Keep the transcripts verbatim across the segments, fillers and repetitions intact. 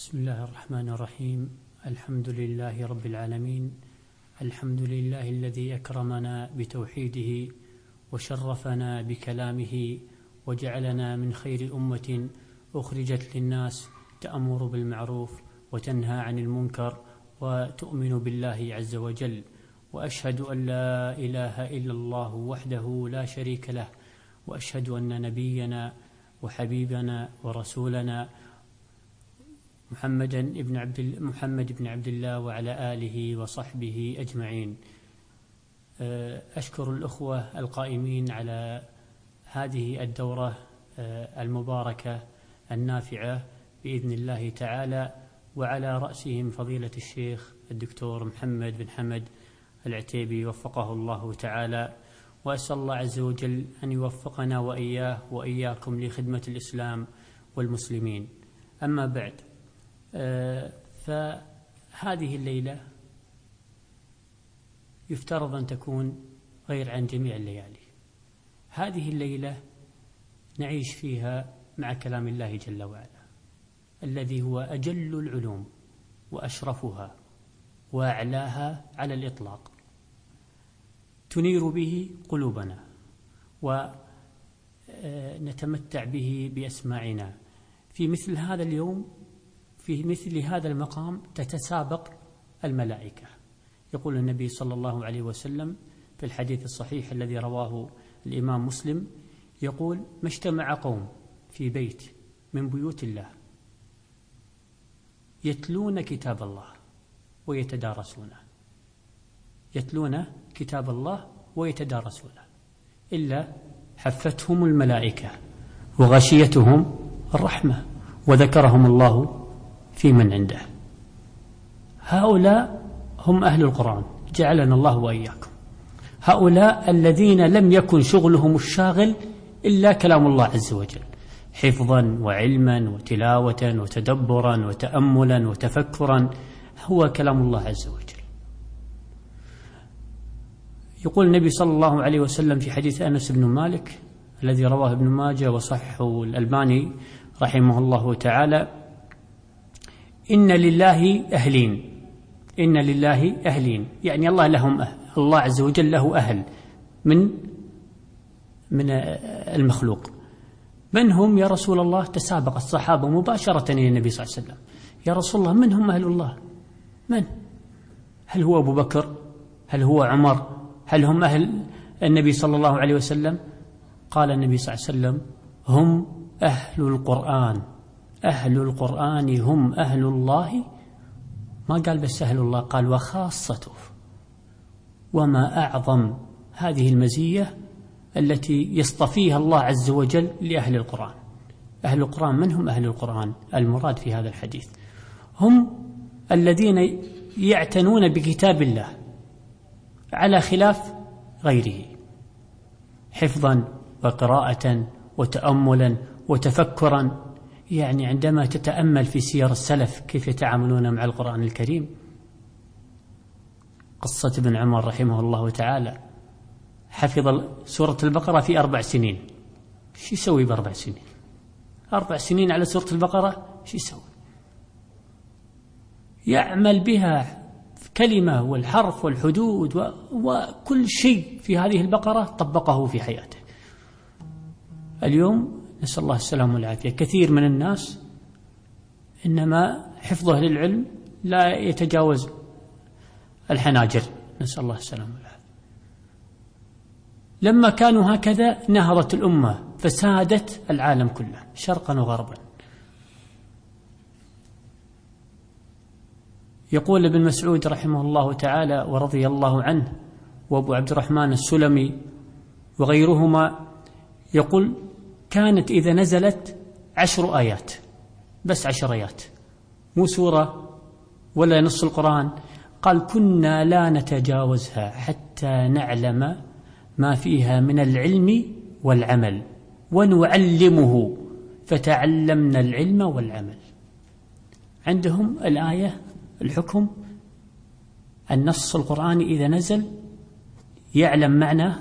بسم الله الرحمن الرحيم. الحمد لله رب العالمين. الحمد لله الذي أكرمنا بتوحيده وشرفنا بكلامه وجعلنا من خير أمة أخرجت للناس تأمر بالمعروف وتنهى عن المنكر وتؤمن بالله عز وجل، وأشهد أن لا إله إلا الله وحده لا شريك له، وأشهد أن نبينا وحبيبنا ورسولنا محمد بن عبد محمد بن عبد الله وعلى آله وصحبه أجمعين. أشكر الأخوة القائمين على هذه الدورة المباركة النافعة بإذن الله تعالى، وعلى رأسهم فضيلة الشيخ الدكتور محمد بن حمد العتيبي وفقه الله تعالى، وأسأل الله عز وجل أن يوفقنا وإياه وإياكم لخدمة الإسلام والمسلمين. أما بعد، فهذه الليلة يفترض أن تكون غير عن جميع الليالي. هذه الليلة نعيش فيها مع كلام الله جل وعلا، الذي هو أجل العلوم وأشرفها وأعلاها على الإطلاق، تنير به قلوبنا ونتمتع به بأسماعنا. في مثل هذا اليوم، في مثل هذا المقام، تتسابق الملائكة. يقول النبي صلى الله عليه وسلم في الحديث الصحيح الذي رواه الإمام مسلم، يقول: ما اجتمع قوم في بيت من بيوت الله يتلون كتاب الله ويتدارسونه يتلون كتاب الله ويتدارسونه إلا حفتهم الملائكة وغشيتهم الرحمة وذكرهم الله في من عنده. هؤلاء هم أهل القرآن، جعلنا الله وإياكم. هؤلاء الذين لم يكن شغلهم الشاغل إلا كلام الله عز وجل، حفظا وعلما وتلاوة وتدبرا وتأملا وتفكرا، هو كلام الله عز وجل. يقول النبي صلى الله عليه وسلم في حديث أنس بن مالك الذي رواه ابن ماجه وصححه الألباني رحمه الله تعالى: إن لله أهلين إن لله أهلين يعني الله لهم أهل، الله عز وجل له أهل من من المخلوق. من هم يا رسول الله؟ تسابق الصحابة مباشرة إلى النبي صلى الله عليه وسلم: يا رسول الله، من هم أهل الله؟ من؟ هل هو أبو بكر؟ هل هو عمر؟ هل هم أهل النبي صلى الله عليه وسلم؟ قال النبي صلى الله عليه وسلم: هم أهل القرآن. أهل القرآن هم أهل الله. ما قال بس أهل الله، قال وخاصته. وما أعظم هذه المزية التي يصطفيها الله عز وجل لأهل القرآن. أهل القرآن من هم أهل القرآن؟ المراد في هذا الحديث هم الذين يعتنون بكتاب الله على خلاف غيره، حفظا وقراءة وتأملا وتفكرا. يعني عندما تتأمل في سير السلف كيف يتعاملون مع القرآن الكريم، قصة ابن عمر رحمه الله تعالى حفظ سورة البقرة في أربع سنين. شو يسوي بأربع سنين؟ أربع سنين على سورة البقرة، شو يسوي؟ يعمل بها كلمة والحرف والحدود و... وكل شيء في هذه البقرة طبقه في حياته. اليوم نسأل الله السلامة والعافية، كثير من الناس إنما حفظه للعلم لا يتجاوز الحناجر، نسأل الله السلامة والعافية. لما كانوا هكذا نهضت الأمة فسادت العالم كله شرقا وغربا. يقول ابن مسعود رحمه الله تعالى ورضي الله عنه وأبو عبد الرحمن السلمي وغيرهما، يقول: كانت إذا نزلت عشر آيات، بس عشر آيات، مو سورة ولا نص القرآن، قال: كنا لا نتجاوزها حتى نعلم ما فيها من العلم والعمل ونعلمه، فتعلمنا العلم والعمل. عندهم الآية الحكم، النص القرآني إذا نزل يعلم معناه،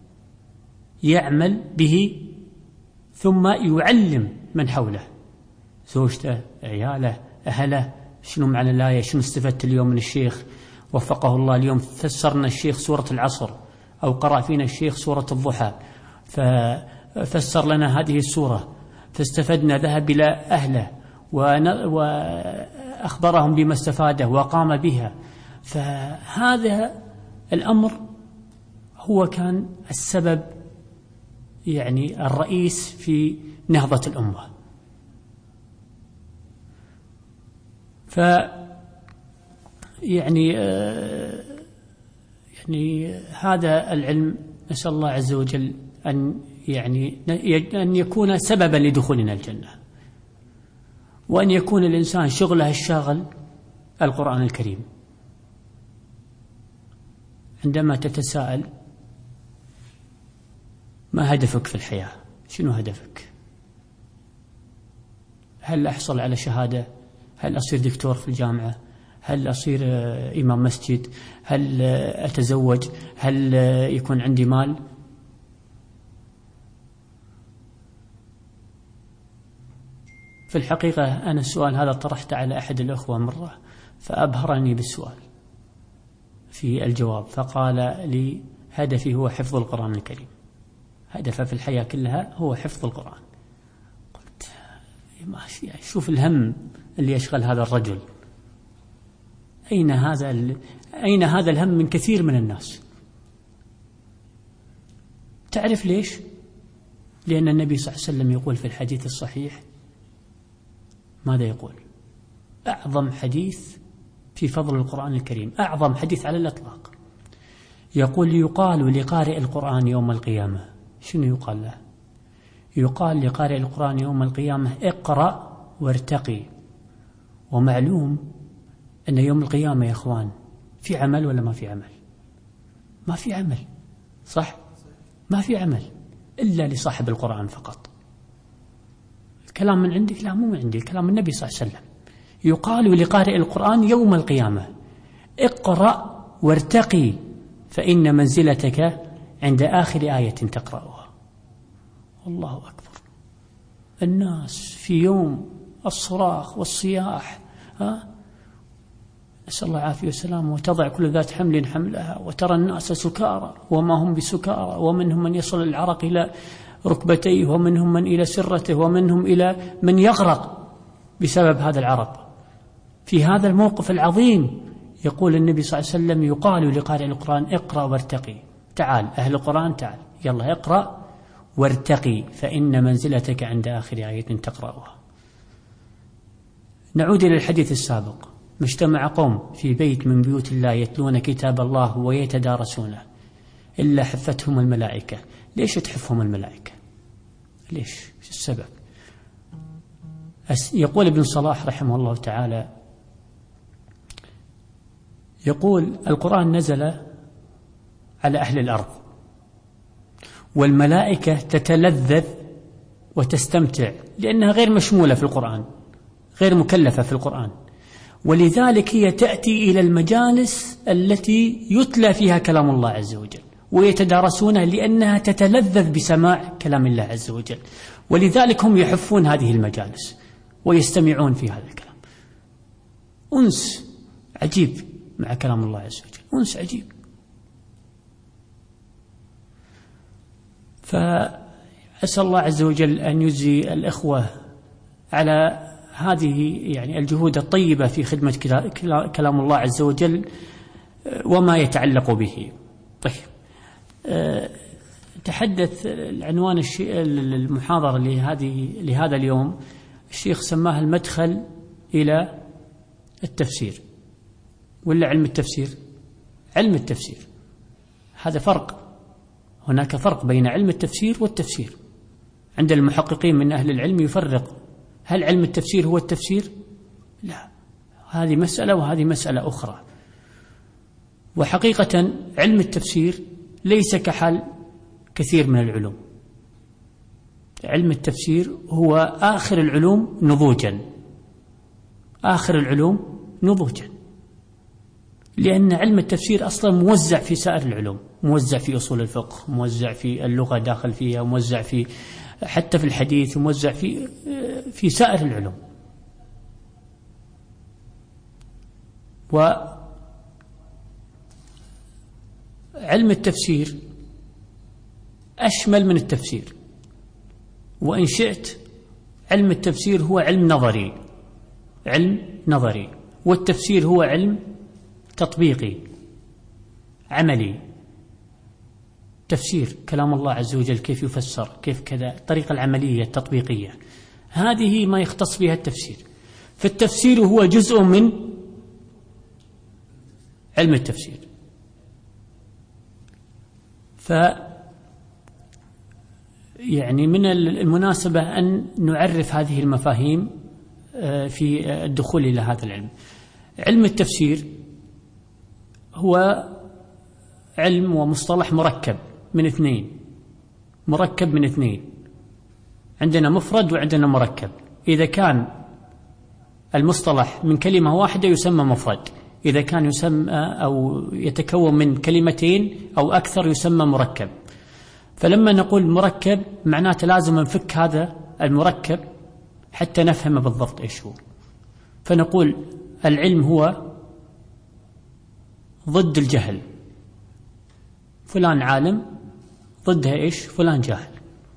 يعمل به، ثم يعلم من حوله، زوجته، عياله، أهله. شنو معنى الآية؟ شنو استفدت اليوم من الشيخ وفقه الله؟ اليوم فسرنا الشيخ سورة العصر، أو قرأ فينا الشيخ سورة الضحى، ففسر لنا هذه السورة، فاستفدنا. ذهب إلى أهله وأخبرهم بما استفاده وقام بها. فهذا الأمر هو كان السبب يعني الرئيس في نهضة الأمة. ف يعني يعني هذا العلم نسأل الله عز وجل أن يعني أن يكون سببا لدخولنا الجنة، وأن يكون الإنسان شغله الشاغل القرآن الكريم. عندما تتساءل ما هدفك في الحياة؟ شنو هدفك؟ هل أحصل على شهادة؟ هل أصير دكتور في الجامعة؟ هل أصير إمام مسجد؟ هل أتزوج؟ هل يكون عندي مال؟ في الحقيقة أنا السؤال هذا طرحته على أحد الأخوة مرة، فأبهرني بالسؤال في الجواب، فقال لي هدفي هو حفظ القرآن الكريم، هدفه في الحياة كلها هو حفظ القرآن. قلت شوف الهم اللي يشغل هذا الرجل، أين هذا أين هذا الهم من كثير من الناس؟ تعرف ليش؟ لأن النبي صلى الله عليه وسلم يقول في الحديث الصحيح، ماذا يقول؟ أعظم حديث في فضل القرآن الكريم، أعظم حديث على الإطلاق، يقول يقال لقارئ القرآن يوم القيامة. شنو يقال له؟ يقال لقارئ القرآن يوم القيامة اقرأ وارتقي. ومعلوم أن يوم القيامة يا إخوان في عمل ولا ما في عمل؟ ما في عمل، صح؟ ما في عمل إلا لصاحب القرآن فقط. الكلام من عندك؟ لا، مو من عندي، كلام النبي صلى الله عليه وسلم. يقال لقارئ القرآن يوم القيامة اقرأ وارتقي فإن منزلتك عند آخر آية تقرأها. الله أكبر. الناس في يوم الصراخ والصياح، ها؟ نسأل الله العافية والسلامة، وتضع كل ذات حمل حملها، وترى الناس سكارى وما هم بسكارى، ومنهم من يصل العرق إلى ركبتيه، ومنهم من إلى سرته، ومنهم إلى من يغرق بسبب هذا العرق. في هذا الموقف العظيم يقول النبي صلى الله عليه وسلم يقال لقارئ القرآن اقرأ وارتقي. تعال أهل القرآن، تعال يلا اقرأ وارتقي فإن منزلتك عند آخر آية تقرأها. نعود إلى الحديث السابق. مجتمع قوم في بيت من بيوت الله يتلون كتاب الله ويتدارسونه إلا حفتهم الملائكة. ليش تحفهم الملائكة؟ ليش؟ شو السبب؟ يقول ابن صلاح رحمه الله تعالى، يقول القرآن نزل على أهل الأرض، والملائكة تتلذذ وتستمتع لأنها غير مشمولة في القرآن، غير مكلفة في القرآن، ولذلك هي تأتي إلى المجالس التي يتلى فيها كلام الله عز وجل ويتدارسونها لأنها تتلذذ بسماع كلام الله عز وجل، ولذلك هم يحفون هذه المجالس ويستمعون في هذا الكلام. أنس عجيب مع كلام الله عز وجل، أنس عجيب. فأسأل الله عز وجل أن يجزي الإخوة على هذه يعني الجهود الطيبة في خدمة كلام الله عز وجل وما يتعلق به. طيب، تحدث العنوان المحاضرة لهذه لهذا اليوم الشيخ سماها المدخل إلى التفسير، ولا علم التفسير؟ علم التفسير. هذا فرق، هناك فرق بين علم التفسير والتفسير. عند المحققين من أهل العلم يفرق، هل علم التفسير هو التفسير؟ لا، هذه مسألة وهذه مسألة أخرى. وحقيقة علم التفسير ليس كحال كثير من العلوم. علم التفسير هو آخر العلوم نضوجا، آخر العلوم نضوجا، لأن علم التفسير أصلا موزع في سائر العلوم، موزع في أصول الفقه، موزع في اللغة داخل فيها، موزع في حتى في الحديث، موزع في في سائر العلوم. وعلم التفسير أشمل من التفسير، وإن شئت علم التفسير هو علم نظري، علم نظري، والتفسير هو علم تطبيقي عملي. تفسير كلام الله عز وجل كيف يفسر، كيف كذا، الطريقة العملية التطبيقية، هذه ما يختص بها التفسير. فالتفسير هو جزء من علم التفسير. ف يعني من المناسبة أن نعرف هذه المفاهيم في الدخول إلى هذا العلم. علم التفسير هو علم ومصطلح مركب من اثنين، مركب من اثنين، عندنا مفرد وعندنا مركب. إذا كان المصطلح من كلمة واحدة يسمى مفرد، إذا كان يسمى أو يتكون من كلمتين أو أكثر يسمى مركب. فلما نقول مركب معناته لازم نفك هذا المركب حتى نفهم بالضبط إيش هو. فنقول العلم هو ضد الجهل، فلان عالم، ضدها إيش؟ فلان جاهل.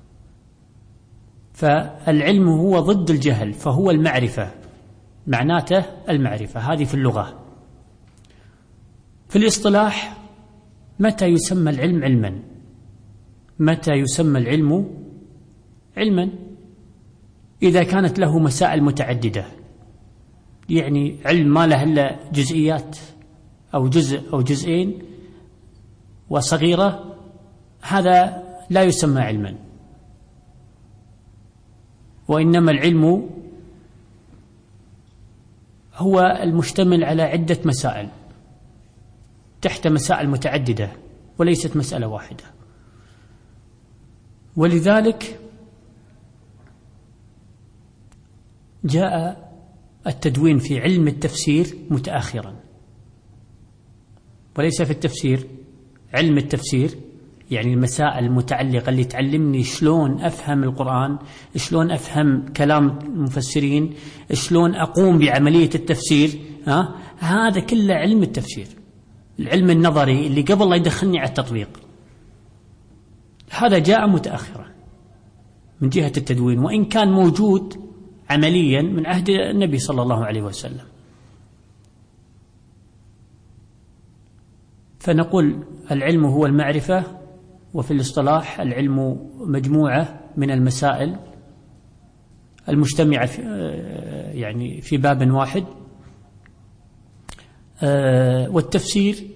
فالعلم هو ضد الجهل، فهو المعرفة، معناته المعرفة، هذه في اللغة. في الاصطلاح متى يسمى العلم علما؟ متى يسمى العلم علما؟ إذا كانت له مسائل متعددة، يعني علم ما له إلا جزئيات أو جزء أو جزئين وصغيرة، هذا لا يسمى علما. وإنما العلم هو المشتمل على عدة مسائل تحت مسائل متعددة وليست مسألة واحدة. ولذلك جاء التدوين في علم التفسير متأخرا، وليس في التفسير. علم التفسير يعني المسائل المتعلقة اللي تعلمني شلون أفهم القرآن، شلون أفهم كلام المفسرين، شلون أقوم بعملية التفسير، ها؟ هذا كله علم التفسير. العلم النظري اللي قبل لا يدخلني على التطبيق، هذا جاء متأخرا من جهة التدوين، وإن كان موجود عمليا من عهد النبي صلى الله عليه وسلم. فنقول العلم هو المعرفة، وفي الاصطلاح العلم مجموعة من المسائل المجتمعة في يعني في باب واحد. والتفسير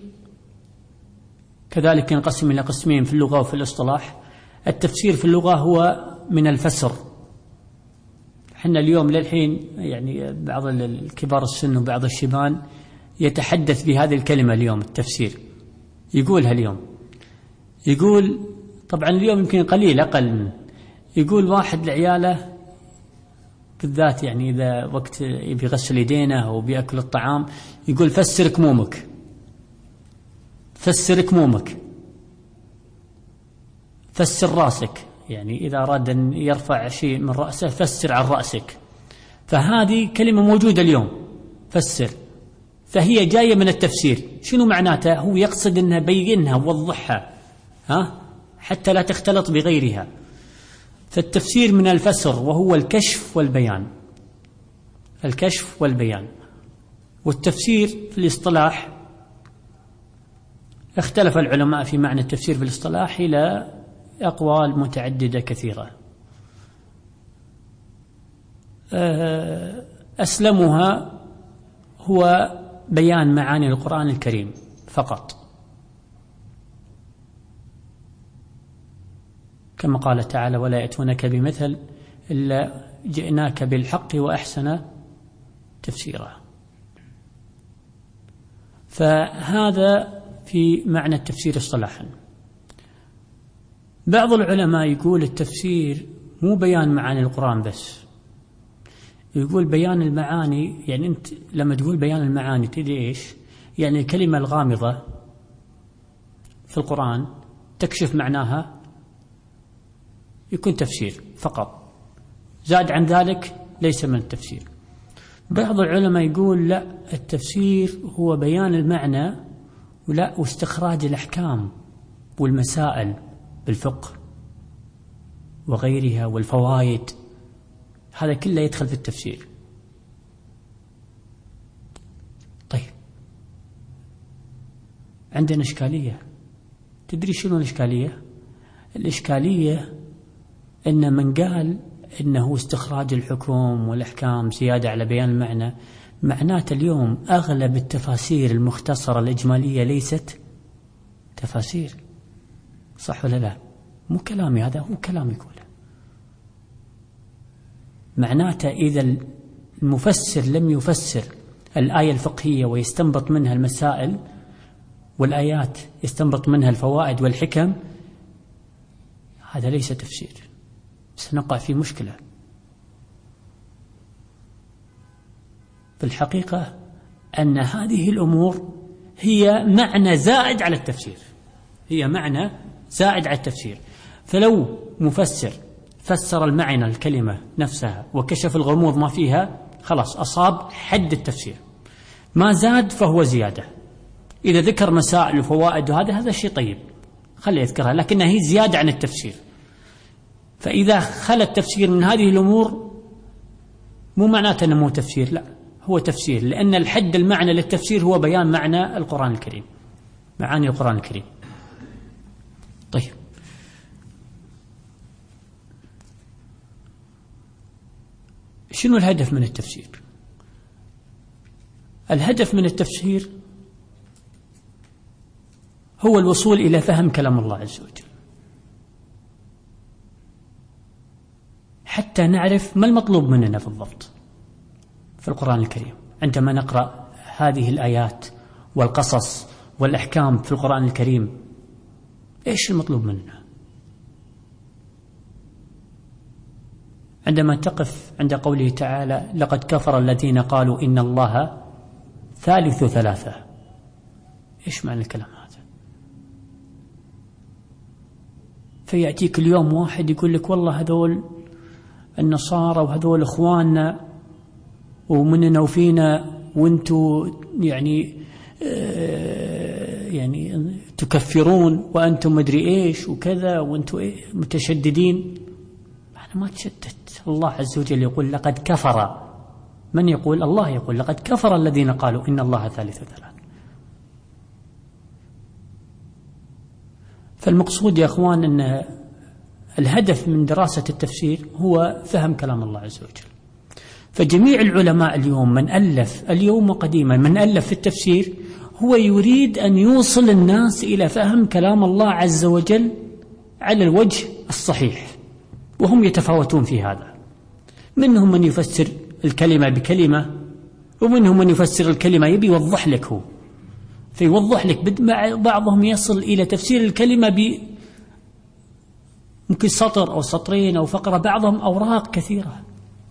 كذلك ينقسم إلى قسمين في اللغة وفي الاصطلاح. التفسير في اللغة هو من الفسر. حنا اليوم للحين يعني بعض الكبار السن وبعض الشبان يتحدث بهذه الكلمة اليوم، التفسير، يقولها اليوم. يقول طبعا اليوم يمكن قليل أقل من، يقول واحد لعياله بالذات، يعني إذا وقت بيغسل يدينه أو بيأكل الطعام، يقول فسر كمومك، فسر كمومك، فسر راسك، يعني إذا أراد أن يرفع شيء من رأسه فسر عن رأسك. فهذه كلمة موجودة اليوم، فسر، فهي جاية من التفسير. شنو معناتها؟ هو يقصد أنها بينها ووضحها، ها، حتى لا تختلط بغيرها. فالتفسير من الفسر، وهو الكشف والبيان، الكشف والبيان. والتفسير في الاصطلاح اختلف العلماء في معنى التفسير في الاصطلاح إلى أقوال متعددة كثيرة. أسلمها هو بيان معاني القرآن الكريم فقط، كما قال تعالى: ولا يأتونك بمثل إلا جئناك بالحق وأحسن تفسيرا. فهذا في معنى التفسير اصطلاحا. بعض العلماء يقول التفسير مو بيان معاني القرآن بس، يقول بيان المعاني. يعني أنت لما تقول بيان المعاني تدري إيش؟ يعني الكلمة الغامضة في القرآن تكشف معناها يكون تفسير فقط، زاد عن ذلك ليس من التفسير. بعض العلماء يقول لا، التفسير هو بيان المعنى ولا واستخراج الأحكام والمسائل بالفقه وغيرها والفوائد، هذا كله يدخل في التفسير. طيب عندنا إشكالية. تدري شنو الإشكالية؟ الإشكالية إن من قال إنه استخراج الحكم والأحكام زيادة على بيان المعنى، معناته اليوم أغلب التفاسير المختصرة الإجمالية ليست تفاسير. صح ولا لا؟ مو كلامي هذا، هو كلام يقوله. معناته إذا المفسر لم يفسر الآية الفقهية ويستنبط منها المسائل، والآيات يستنبط منها الفوائد والحكم، هذا ليس تفسير، سنقع في مشكلة. في الحقيقة أن هذه الأمور هي معنى زائد على التفسير، هي معنى زائد على التفسير. فلو مفسر فسر المعنى الكلمة نفسها وكشف الغموض ما فيها، خلاص أصاب حد التفسير. ما زاد فهو زيادة. إذا ذكر مسائل وفوائد وهذا هذا شيء طيب، خليه يذكرها، لكنها هي زيادة عن التفسير. فإذا خلى التفسير من هذه الأمور مو معناته أنه مو تفسير، لا، هو تفسير، لأن الحد المعنى للتفسير هو بيان معنى القرآن الكريم، معاني القرآن الكريم. طيب شنو الهدف من التفسير؟ الهدف من التفسير هو الوصول إلى فهم كلام الله عز وجل، حتى نعرف ما المطلوب مننا بالضبط في القرآن الكريم. عندما نقرأ هذه الآيات والقصص والأحكام في القرآن الكريم، إيش المطلوب مننا؟ عندما تقف عند قوله تعالى لقد كفر الذين قالوا إن الله ثالث ثلاثة، إيش معنى الكلام هذا؟ فيأتيك اليوم واحد يقول لك والله هذول النصارى وهذول إخواننا ومننا وفينا، وانتوا يعني آه يعني تكفرون وأنتم مدري إيش وكذا، وانتوا إيه متشددين. أنا ما تشدد. الله عز وجل يقول لقد كفر. من يقول؟ الله يقول لقد كفر الذين قالوا إن الله ثالث ثلاث. فالمقصود يا أخوان أن الهدف من دراسة التفسير هو فهم كلام الله عز وجل. فجميع العلماء اليوم من ألف اليوم وقديما من ألف في التفسير هو يريد أن يوصل الناس إلى فهم كلام الله عز وجل على الوجه الصحيح، وهم يتفاوتون في هذا. منهم من يفسر الكلمة بكلمة، ومنهم من يفسر الكلمة يبي يوضح لك هو، فيوضح لك. بعضهم يصل إلى تفسير الكلمة ب ممكن سطر أو سطرين أو فقرة، بعضهم أوراق كثيرة.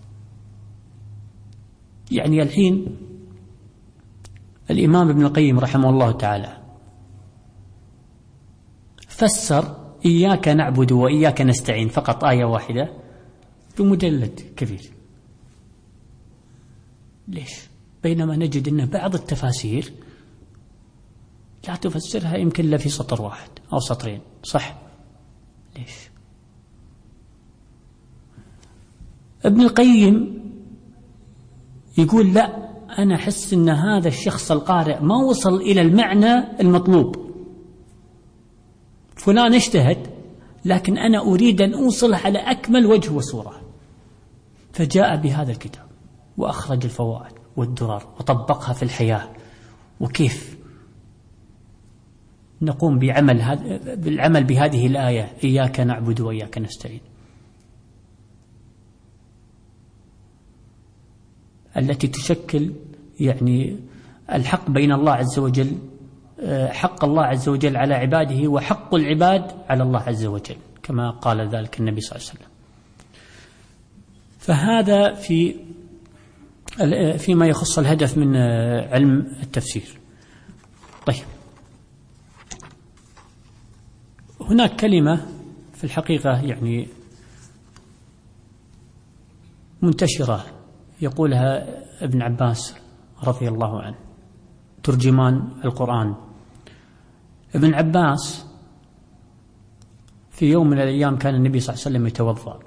يعني الحين الإمام ابن القيم رحمه الله تعالى فسر إياك نعبد وإياك نستعين فقط آية واحدة بمجلد كبير. ليش؟ بينما نجد أن بعض التفاسير لا تفسرها يمكن إلا في سطر واحد أو سطرين. صح؟ ليش؟ ابن القيم يقول لا، أنا أحس أن هذا الشخص القارئ ما وصل إلى المعنى المطلوب. فلان اجتهد، لكن أنا أريد أن أوصل على أكمل وجه وصورة، فجاء بهذا الكتاب وأخرج الفوائد والدرر وطبقها في الحياة. وكيف نقوم بعمل هذا بالعمل بهذه الآية إياك نعبد وإياك نستعين، التي تشكل يعني الحق بين الله عز وجل، حق الله عز وجل على عباده وحق العباد على الله عز وجل، كما قال ذلك النبي صلى الله عليه وسلم. فهذا في فيما يخص الهدف من علم التفسير. طيب، هناك كلمة في الحقيقة يعني منتشرة يقولها ابن عباس رضي الله عنه ترجمان القرآن. ابن عباس في يوم من الأيام كان النبي صلى الله عليه وسلم يتوضأ،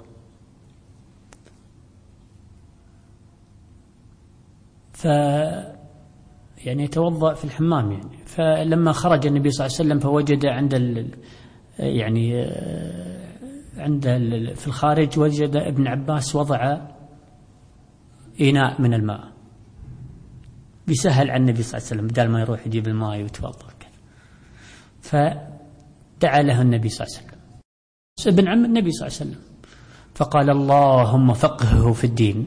ف يعني يتوضأ في الحمام يعني. فلما خرج النبي صلى الله عليه وسلم فوجد عند ال يعني عند ال في الخارج وجد ابن عباس وضع إناء من الماء، بيسهل عن النبي صلى الله عليه وسلم بدل ما يروح يجيب الماء ويتوضأ كذا. فدعا له النبي صلى الله عليه وسلم ابن عم النبي صلى الله عليه وسلم، فقال اللهم فقهه في الدين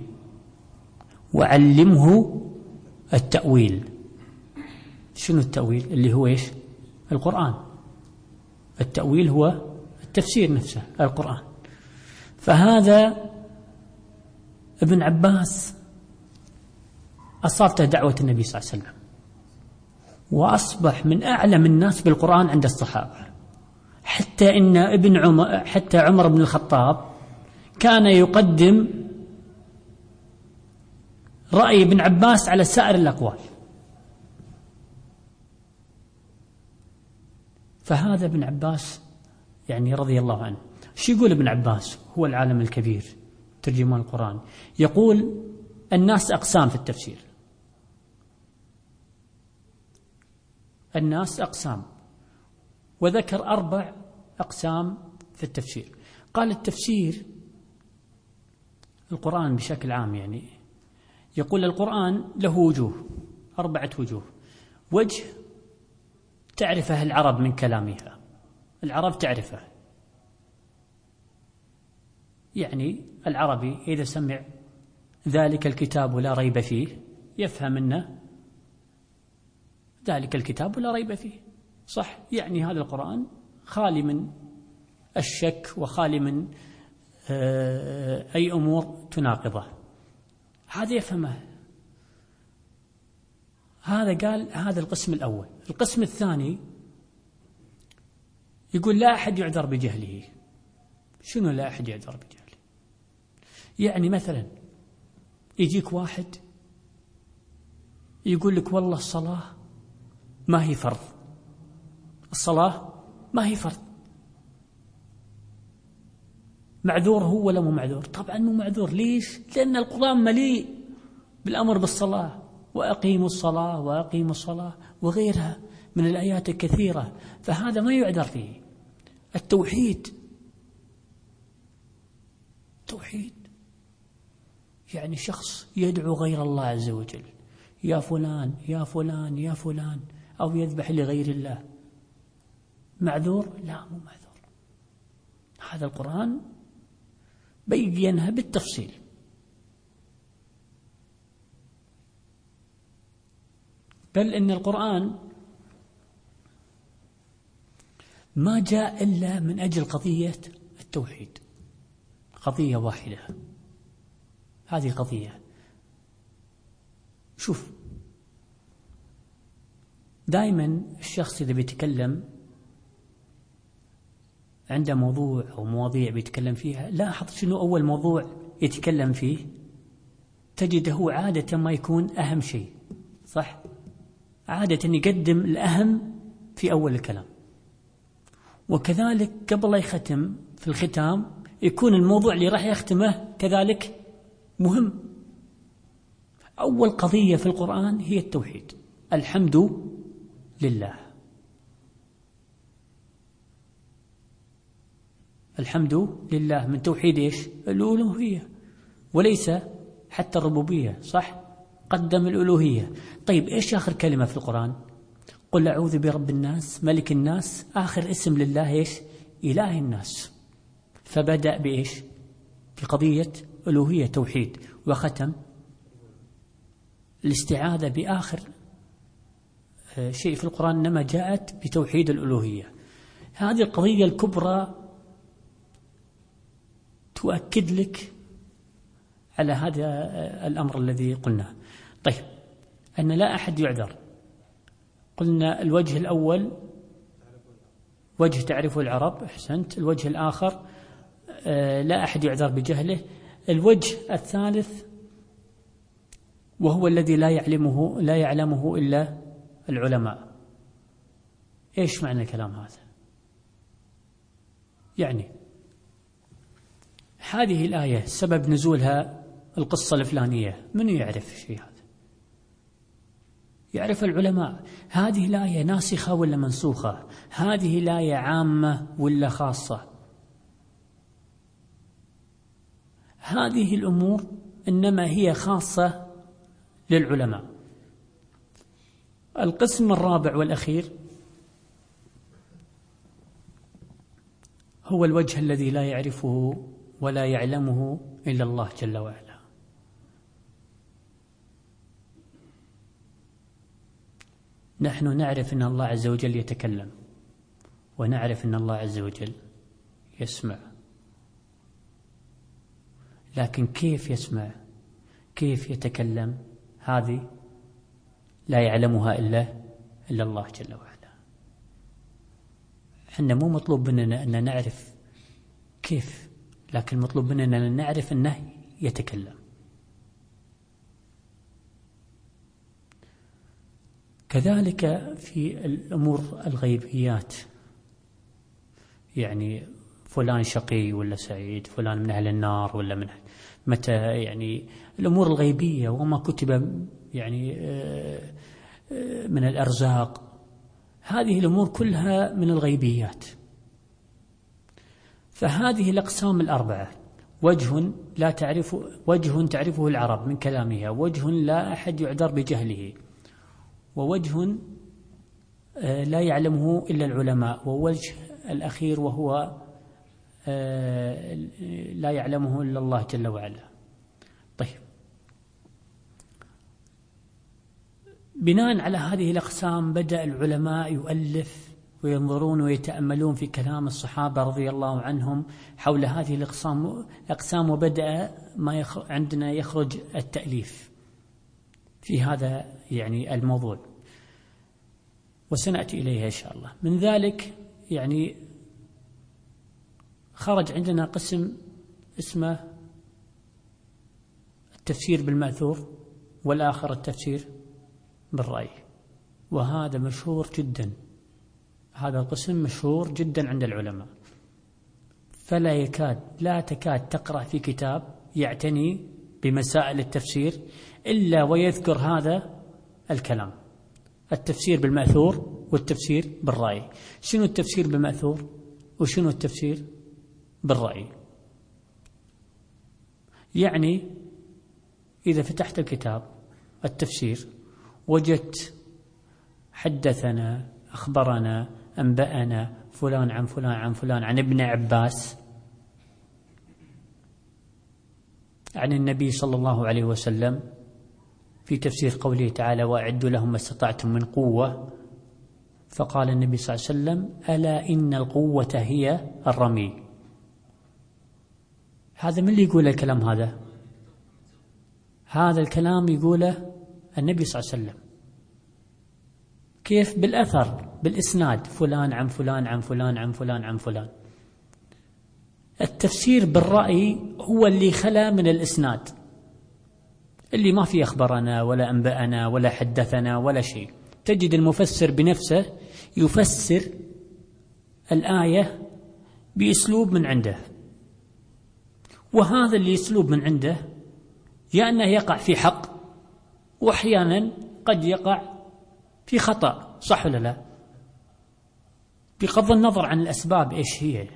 وعلمه التأويل. شنو التأويل؟ اللي هو إيش؟ القرآن. التأويل هو التفسير نفسه القرآن. فهذا ابن عباس أصابته دعوة النبي صلى الله عليه وسلم، وأصبح من أعلم الناس بالقرآن عند الصحابة، حتى إن ابن عمر حتى عمر بن الخطاب كان يقدم رأي ابن عباس على سائر الأقوال. فهذا ابن عباس يعني رضي الله عنه. شو يقول ابن عباس؟ هو العالم الكبير ترجمان القرآن، يقول الناس أقسام في التفسير، الناس أقسام، وذكر أربع أقسام في التفسير. قال التفسير القرآن بشكل عام يعني يقول القرآن له وجوه، أربعة وجوه. وجه تعرفه العرب من كلامها، العرب تعرفه، يعني العربي إذا سمع ذلك الكتاب لا ريب فيه يفهم أنه ذلك الكتاب لا ريب فيه، صح؟ يعني هذا القرآن خالي من الشك وخالي من أي أمور تناقضه، هذا يفهمه. هذا قال هذا القسم الأول. القسم الثاني يقول لا أحد يعذر بجهله. شنو لا أحد يعذر بجهله؟ يعني مثلا يجيك واحد يقول لك والله الصلاة ما هي فرض، الصلاة ما هي فرض، معذور هو ولا مو معذور؟ طبعا مو معذور. ليش؟ لأن القرآن مليء بالأمر بالصلاة، وأقيموا الصلاة وأقيموا الصلاة وغيرها من الآيات الكثيرة، فهذا ما يعذر فيه. التوحيد، توحيد يعني شخص يدعو غير الله عز وجل، يا فلان يا فلان يا فلان، أو يذبح لغير الله، معذور؟ لا مو معذور. هذا القرآن بينها بالتفصيل. بل إن القرآن ما جاء إلا من أجل قضية التوحيد، قضية واحدة، هذه قضية. شوف، دائما الشخص إذا بيتكلم عنده موضوع أو مواضيع بيتكلم فيها، لاحظ شنو أول موضوع يتكلم فيه، تجده عادة ما يكون أهم شيء، صح؟ عادة يقدم الأهم في أول الكلام، وكذلك قبل لا يختم في الختام يكون الموضوع اللي راح يختمه كذلك مهم. أول قضية في القرآن هي التوحيد، الحمد لله. الحمد لله من توحيد إيش؟ الألوهية، وليس حتى الربوبية، صح؟ قدم الألوهية. طيب إيش آخر كلمة في القرآن؟ قل أعوذ برب الناس ملك الناس، آخر اسم لله إيش؟ إله الناس. فبدأ بإيش؟ بقضية ألوهية توحيد، وختم الاستعاذة بآخر شيء في القرآن إنما جاءت بتوحيد الألوهية. هذه القضية الكبرى تؤكد لك على هذا الأمر الذي قلناه. طيب، أن لا أحد يعذر، قلنا الوجه الأول وجه تعرفه العرب، أحسنت. الوجه الآخر لا أحد يعذر بجهله. الوجه الثالث وهو الذي لا يعلمه لا يعلمه إلا العلماء. إيش معنى الكلام هذا؟ يعني هذه الآية سبب نزولها القصة الفلانية، من يعرف الشيء هذا؟ يعرف العلماء. هذه الآية ناسخة ولا منسوخة؟ هذه الآية عامة ولا خاصة؟ هذه الأمور إنما هي خاصة للعلماء. القسم الرابع والأخير هو الوجه الذي لا يعرفه ولا يعلمه إلا الله جل وعلا. نحن نعرف أن الله عز وجل يتكلم، ونعرف أن الله عز وجل يسمع، لكن كيف يسمع؟ كيف يتكلم؟ هذه لا يعلمها إلا إلا الله جل وعلا. احنا مو مطلوب مننا أن نعرف كيف، لكن مطلوب مننا أن نعرف أنه يتكلم. كذلك في الأمور الغيبيات، يعني فلان شقي ولا سعيد، فلان من أهل النار ولا من متى، يعني الأمور الغيبية وما كتب يعني من الأرزاق، هذه الأمور كلها من الغيبيات. فهذه الأقسام الأربعة، وجه لا تعرف وجه تعرفه العرب من كلامها، وجه لا أحد يعذر بجهله، ووجه لا يعلمه إلا العلماء، ووجه الأخير وهو لا يعلمه إلا الله جل وعلا. طيب، بناء على هذه الأقسام بدأ العلماء يؤلف وينظرون ويتأملون في كلام الصحابة رضي الله عنهم حول هذه الأقسام أقسام وبدأ ما يخ... عندنا يخرج التأليف في هذا يعني الموضوع، وسنأتي إليها إن شاء الله. من ذلك يعني خرج عندنا قسم اسمه التفسير بالمأثور، والآخر التفسير بالرأي، وهذا مشهور جدا. هذا القسم مشهور جدا عند العلماء، فلا يكاد لا تكاد تقرأ في كتاب يعتني بمسائل التفسير إلا ويذكر هذا الكلام، التفسير بالمأثور والتفسير بالرأي. شنو التفسير بالمأثور وشنو التفسير بالرأي؟ يعني إذا فتحت الكتاب التفسير وجدت حدثنا، أخبرنا، أنبأنا فلان عن فلان عن فلان عن ابن عباس عن النبي صلى الله عليه وسلم في تفسير قوله تعالى: وأعدوا لهم ما استطعتم من قوة. فقال النبي صلى الله عليه وسلم: ألا إن القوة هي الرمي. هذا من اللي يقول الكلام هذا؟ هذا الكلام يقوله النبي صلى الله عليه وسلم. كيف؟ بالأثر، بالإسناد، فلان عن فلان عن فلان عن فلان عن فلان. التفسير بالرأي هو اللي خلا من الإسناد، اللي ما في أخبرنا ولا أنبأنا ولا حدثنا ولا شيء. تجد المفسر بنفسه يفسر الآية بأسلوب من عنده، وهذا اللي أسلوب من عنده يا أنه يقع في حق، وأحيانا قد يقع في خطأ، صح ولا لا؟ بغض النظر عن الأسباب إيش هي.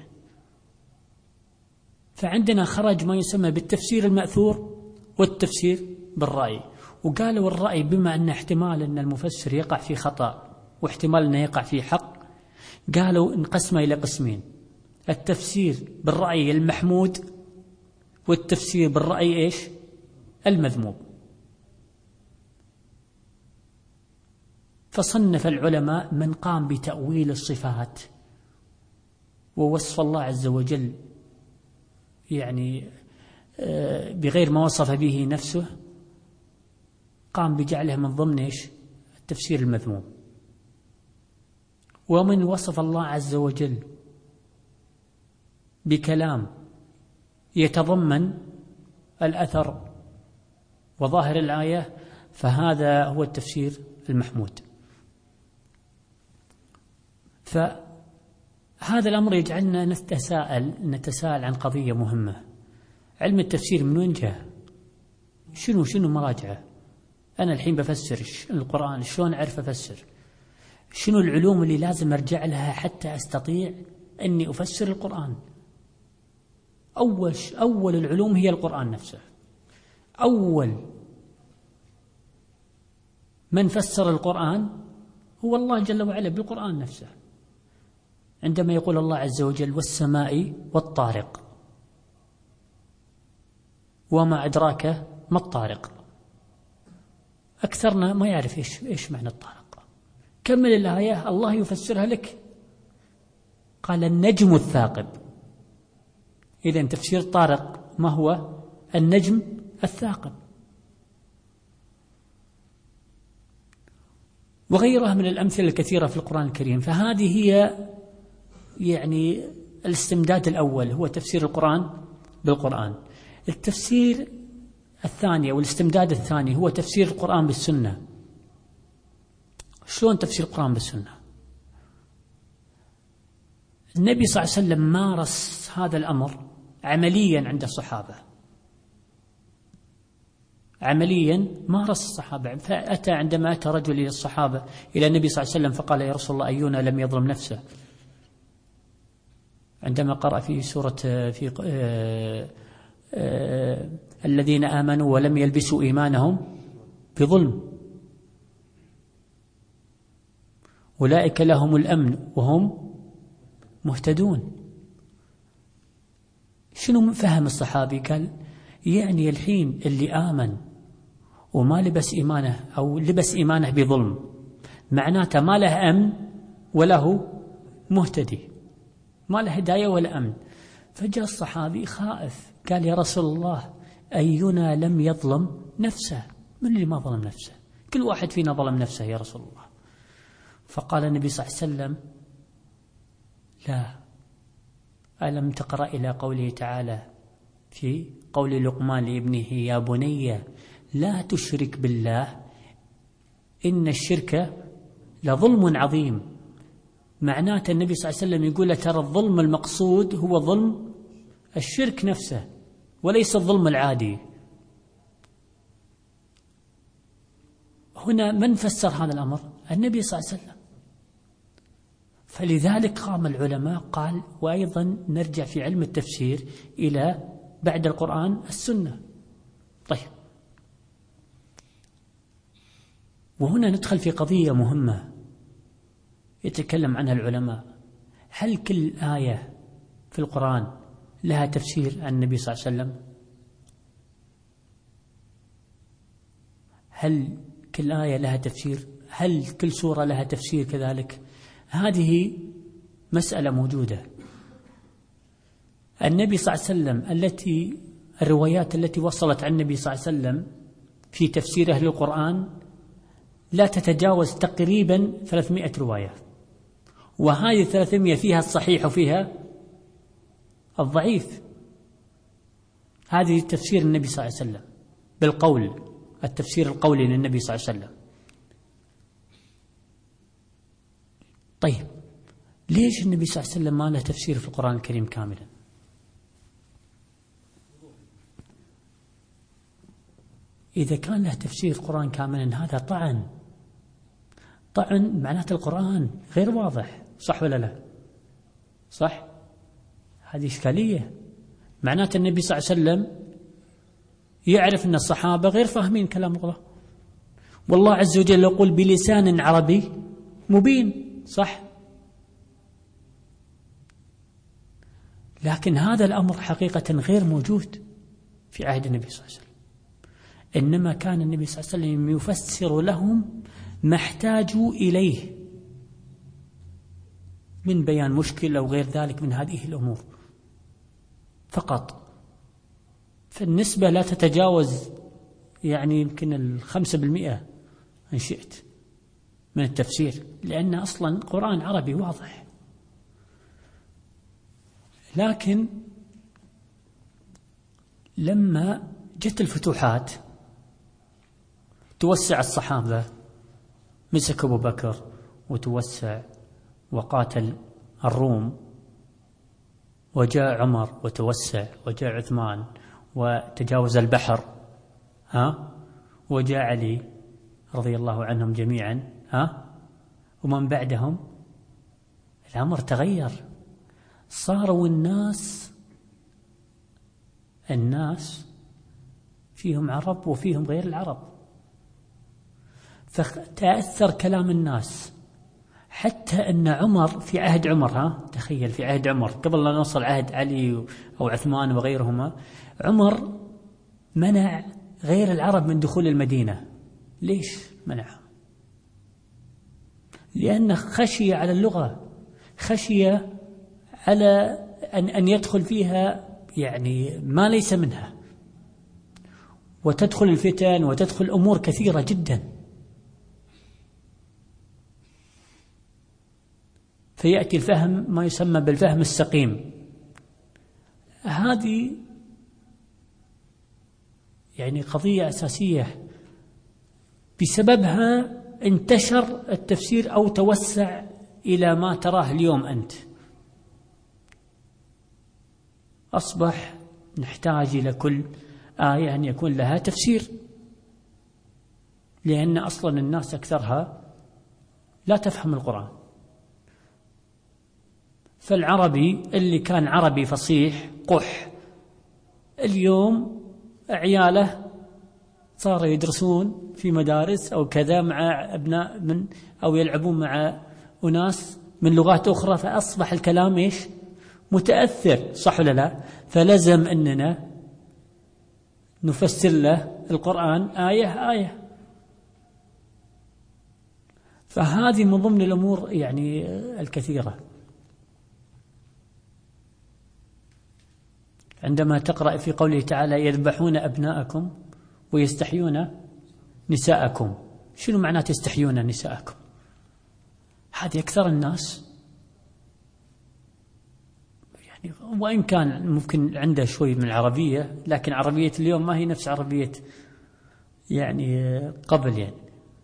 فعندنا خرج ما يسمى بالتفسير المأثور والتفسير بالرأي. وقالوا الرأي بما أن احتمال أن المفسر يقع في خطأ واحتمال أنه يقع في حق، قالوا انقسم إلى قسمين: التفسير بالرأي المحمود، والتفسير بالرأي إيش؟ المذموم. فصنف العلماء من قام بتأويل الصفات ووصف الله عز وجل يعني بغير ما وصف به نفسه، قام بجعله من ضمن إيش؟ التفسير المذموم. ومن وصف الله عز وجل بكلام يتضمن الأثر وظاهر الآية، فهذا هو التفسير المحمود. فهذا الأمر يجعلنا نتساءل نتساءل عن قضية مهمة. علم التفسير من وين جاء؟ شنو شنو مراجعه؟ أنا الحين بفسر القرآن، شلون أعرف أفسر؟ شنو العلوم اللي لازم أرجع لها حتى أستطيع أني أفسر القرآن؟ أول أول العلوم هي القرآن نفسه. أول من فسر القرآن هو الله جل وعلا بالقرآن نفسه، عندما يقول الله عز وجل والسماء والطارق، وما أدراك ما الطارق. أكثرنا ما يعرف إيش إيش معنى الطارق. كمل الآية الله يفسرها لك، قال النجم الثاقب. إذن تفسير طارق ما هو؟ النجم الثاقب. وغيرها من الأمثلة الكثيرة في القرآن الكريم. فهذه هي يعني الاستمداد الأول، هو تفسير القرآن بالقرآن. التفسير الثاني والاستمداد الثاني هو تفسير القرآن بالسنة. شلون تفسير القرآن بالسنة؟ النبي صلى الله عليه وسلم مارس هذا الأمر عمليا عند الصحابة، عمليا مارس الصحابة. فأتى عندما أتى رجل إلى الصحابة إلى النبي صلى الله عليه وسلم فقال يا رسول الله أينا لم يظلم نفسه، عندما قرأ في سورة في آه آه الذين آمنوا ولم يلبسوا إيمانهم بظلم أولئك لهم الأمن وهم مهتدون. شنو فهم الصحابي؟ قال يعني الحين اللي آمن وما لبس إيمانه أو لبس إيمانه بظلم معناته ما له أمن وله مهتدي، ما له هداية ولا أمن. فجاء الصحابي خائف قال يا رسول الله أينا لم يظلم نفسه؟ من اللي ما ظلم نفسه؟ كل واحد فينا ظلم نفسه يا رسول الله. فقال النبي صلى الله عليه وسلم لا، ألم تقرأ إلى قوله تعالى في قول لقمان لابنه يا بني لا تشرك بالله إن الشرك لظلم عظيم. معناته النبي صلى الله عليه وسلم يقول ترى الظلم المقصود هو ظلم الشرك نفسه وليس الظلم العادي. هنا من فسر هذا الأمر؟ النبي صلى الله عليه وسلم. فلذلك قام العلماء قال وأيضا نرجع في علم التفسير إلى بعد القرآن السنة. طيب، وهنا ندخل في قضية مهمة يتكلم عنها العلماء. هل كل آية في القرآن لها تفسير عن النبي صلى الله عليه وسلم؟ هل كل آية لها تفسير؟ هل كل سورة لها تفسير كذلك؟ هذه مسألة موجودة. النبي صلى الله عليه وسلم التي الروايات التي وصلت عن النبي صلى الله عليه وسلم في تفسيره للقرآن لا تتجاوز تقريبا ثلاثمائة رواية، وهذه ثلاثمائة فيها الصحيح وفيها الضعيف. هذه تفسير النبي صلى الله عليه وسلم بالقول، التفسير القولي للنبي صلى الله عليه وسلم. طيب، ليش النبي صلى الله عليه وسلم ما له تفسير في القرآن الكريم كاملا؟ إذا كان له تفسير القرآن كاملا هذا طعن، طعن معناته القرآن غير واضح، صح ولا لا؟ صح؟ هذه إشكالية. معناته النبي صلى الله عليه وسلم يعرف أن الصحابة غير فاهمين كلام الله، والله عز وجل يقول بلسان عربي مبين، صح؟ لكن هذا الأمر حقيقة غير موجود في عهد النبي صلى الله عليه وسلم. إنما كان النبي صلى الله عليه وسلم يفسر لهم ما احتاجوا إليه من بيان مشكلة أو غير ذلك من هذه الأمور فقط. فالنسبة لا تتجاوز يعني يمكن الخمسة بالمئة إن شئت من التفسير، لأن أصلا قرآن عربي واضح. لكن لما جت الفتوحات توسع الصحابة، مسك أبو بكر وتوسع وقاتل الروم، وجاء عمر وتوسع، وجاء عثمان وتجاوز البحر، ها، وجاء علي رضي الله عنهم جميعا، ها، ومن بعدهم الأمر تغير. صاروا الناس الناس فيهم عرب وفيهم غير العرب، فتأثر كلام الناس، حتى أن عمر في عهد عمر، ها، تخيل في عهد عمر قبل لا نوصل عهد علي أو عثمان وغيرهما، عمر منع غير العرب من دخول المدينة. ليش منعهم؟ لأنه خشي على اللغة، خشي على أن أن يدخل فيها يعني ما ليس منها، وتدخل الفتن وتدخل أمور كثيرة جدا، فيأتي الفهم ما يسمى بالفهم السقيم. هذه يعني قضية أساسية، بسببها انتشر التفسير أو توسع إلى ما تراه اليوم أنت. أصبح نحتاج إلى كل آية أن يكون لها تفسير، لأن أصلا الناس أكثرها لا تفهم القرآن. فالعربي اللي كان عربي فصيح قح، اليوم عياله صاروا يدرسون في مدارس أو كذا مع أبناء من أو يلعبون مع أناس من لغات أخرى، فأصبح الكلام إيش؟ متأثر، صح ولا لا؟ فلزم أننا نفسر له القرآن آية آية. فهذه من ضمن الأمور يعني الكثيرة. عندما تقرأ في قوله تعالى يذبحون أبناءكم ويستحيون نساءكم، شنو معناه يستحيون نساءكم؟ هذه أكثر الناس يعني، وإن كان ممكن عنده شوي من العربية، لكن عربية اليوم ما هي نفس عربية يعني قبل. يعني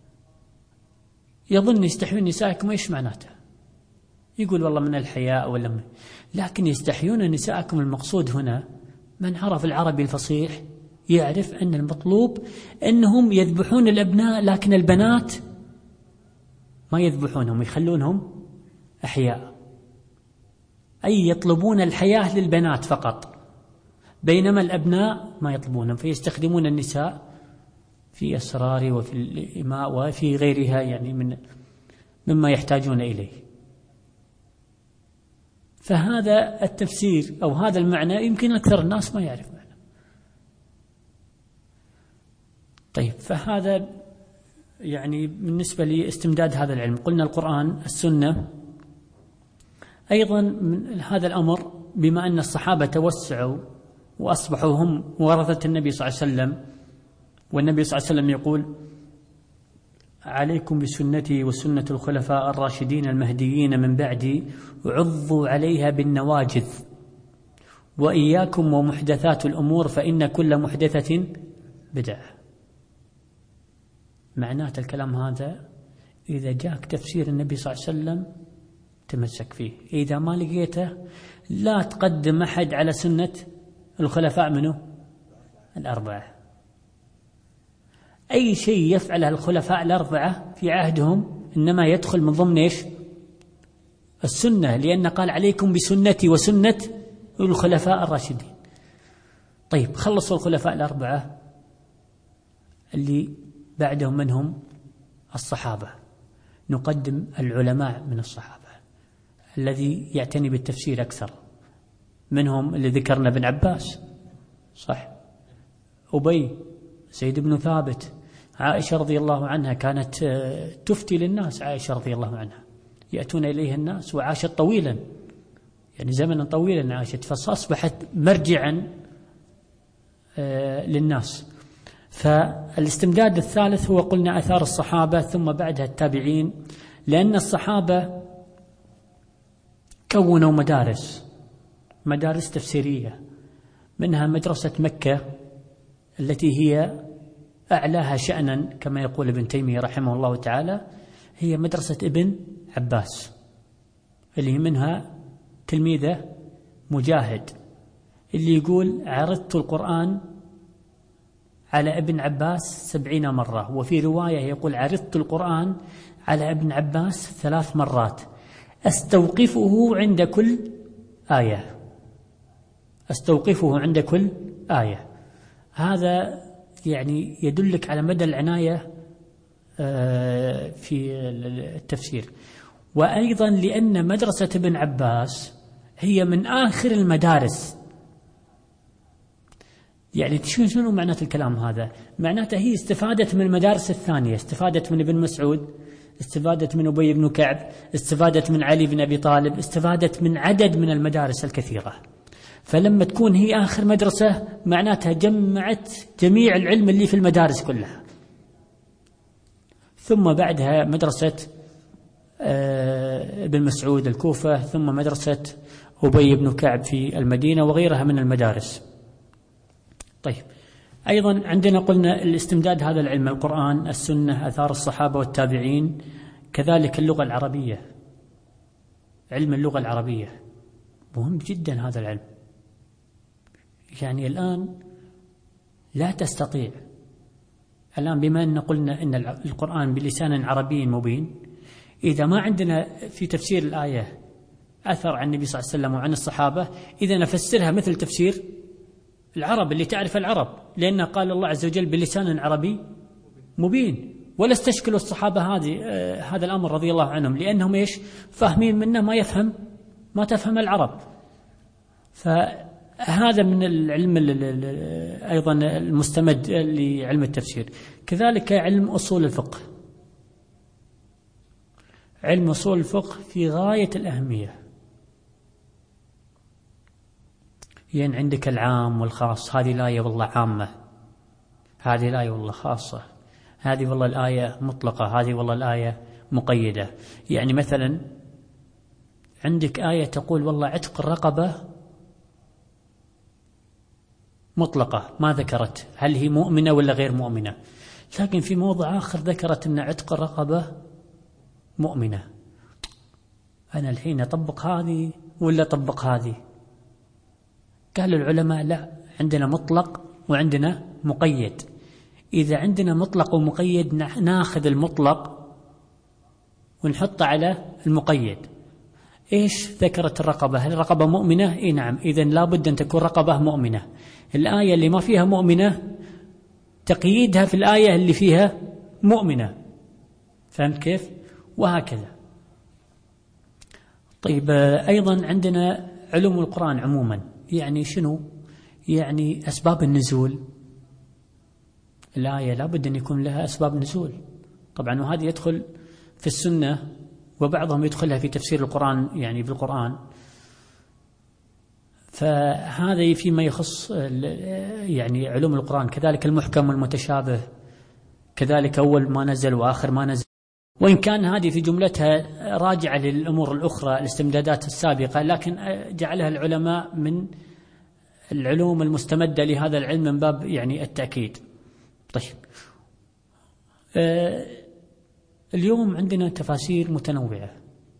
يظن يستحيون نساءكم إيش معناته؟ يقول والله من الحياء ولا من، لكن يستحيون نساءكم المقصود هنا من عرف العربي الفصيح يعرف أن المطلوب أنهم يذبحون الأبناء، لكن البنات ما يذبحونهم، يخلونهم أحياء، أي يطلبون الحياة للبنات فقط، بينما الأبناء ما يطلبونهم، فيستخدمون النساء في أسرار وفي الإماء وفي غيرها يعني من مما يحتاجون إليه. فهذا التفسير أو هذا المعنى يمكن أكثر الناس ما يعرف معنى. طيب، فهذا يعني بالنسبة لاستمداد هذا العلم. قلنا القرآن، السنة أيضا من هذا الأمر، بما أن الصحابة توسعوا وأصبحوا هم ورثة النبي صلى الله عليه وسلم، والنبي صلى الله عليه وسلم يقول عليكم بسنتي وسنة الخلفاء الراشدين المهديين من بعدي عضوا عليها بالنواجذ وإياكم ومحدثات الأمور فإن كل محدثة بدعة. معنات الكلام هذا إذا جاءك تفسير النبي صلى الله عليه وسلم تمسك فيه، إذا ما لقيته لا تقدم أحد على سنة الخلفاء منه الأربعة. أي شيء يفعله الخلفاء الأربعة في عهدهم إنما يدخل من ضمن إيش؟ السنة، لأن قال عليكم بسنتي وسنة الخلفاء الراشدين. طيب، خلصوا الخلفاء الأربعة اللي بعدهم منهم الصحابة، نقدم العلماء من الصحابة الذي يعتني بالتفسير أكثر، منهم اللي ذكرنا ابن عباس، صح، أبي، سيد بن ثابت، عائشة رضي الله عنها كانت تفتي للناس، عائشة رضي الله عنها يأتون إليها الناس وعاشت طويلا، يعني زمنا طويلا عاشت، فأصبحت مرجعا للناس. فالاستمداد الثالث هو قلنا أثار الصحابة ثم بعدها التابعين، لأن الصحابة كونوا مدارس مدارس تفسيرية، منها مدرسة مكة التي هي أعلاها شأنا كما يقول ابن تيمية رحمه الله تعالى هي مدرسة ابن عباس، اللي منها تلميذه مجاهد اللي يقول عرضت القرآن على ابن عباس سبعين مرة، وفي رواية يقول عرضت القرآن على ابن عباس ثلاث مرات أستوقفه عند كل آية، أستوقفه عند كل آية. هذا يعني يدلك على مدى العناية في التفسير. وأيضا لأن مدرسة ابن عباس هي من آخر المدارس. يعني شنو معنات الكلام هذا؟ معناته هي استفادت من المدارس الثانية، استفادت من ابن مسعود، استفادت من أبي بن كعب، استفادت من علي بن أبي طالب، استفادت من عدد من المدارس الكثيرة. فلما تكون هي آخر مدرسة معناتها جمعت جميع العلم اللي في المدارس كلها. ثم بعدها مدرسة ابن مسعود الكوفة، ثم مدرسة أبي بن كعب في المدينة، وغيرها من المدارس. طيب، أيضا عندنا قلنا الاستمداد هذا العلم، القرآن، السنة، أثار الصحابة والتابعين، كذلك اللغة العربية. علم اللغة العربية مهم جدا هذا العلم. يعني الآن لا تستطيع الآن بما أن قلنا أن القرآن بلسان عربي مبين، إذا ما عندنا في تفسير الآية أثر عن النبي صلى الله عليه وسلم وعن الصحابة، إذا نفسرها مثل تفسير العرب اللي تعرف العرب، لأن قال الله عز وجل بلسان عربي مبين. ولا استشكلوا الصحابة هذه آه هذا الأمر رضي الله عنهم، لأنهم إيش فاهمين منه ما يفهم ما تفهم العرب. فهذا من العلم أيضا المستمد لعلم التفسير. كذلك علم أصول الفقه. علم أصول الفقه في غاية الأهمية. يعني عندك العام والخاص، هذه الآية والله عامة، هذه الآية والله خاصة، هذه والله الآية مطلقة، هذه والله الآية مقيدة. يعني مثلا عندك آية تقول والله عتق الرقبة مطلقة، ما ذكرت هل هي مؤمنة ولا غير مؤمنة، لكن في موضع آخر ذكرت أن عتق الرقبة مؤمنة. أنا الحين أطبق هذه ولا أطبق هذه؟ قال العلماء لا، عندنا مطلق وعندنا مقيد. إذا عندنا مطلق ومقيد ناخذ المطلق ونحطه على المقيد. إيش ذكرت الرقبة؟ هل الرقبة مؤمنة؟ إيه نعم، إذن لابد أن تكون رقبة مؤمنة. الآية اللي ما فيها مؤمنة تقييدها في الآية اللي فيها مؤمنة. فهمت كيف؟ وهكذا. طيب، أيضا عندنا علوم القرآن عموما. يعني شنو؟ يعني أسباب النزول. الآية لابد أن يكون لها أسباب نزول طبعا، وهذه يدخل في السنة، وبعضهم يدخلها في تفسير القرآن يعني بالقرآن. فهذا فيما يخص يعني علوم القرآن. كذلك المحكم والمتشابه، كذلك أول ما نزل وآخر ما نزل، وإن كان هذه في جملتها راجعة للأمور الأخرى الاستمدادات السابقة، لكن جعلها العلماء من العلوم المستمدة لهذا العلم من باب يعني التأكيد. طيب، آه اليوم عندنا تفاسير متنوعة.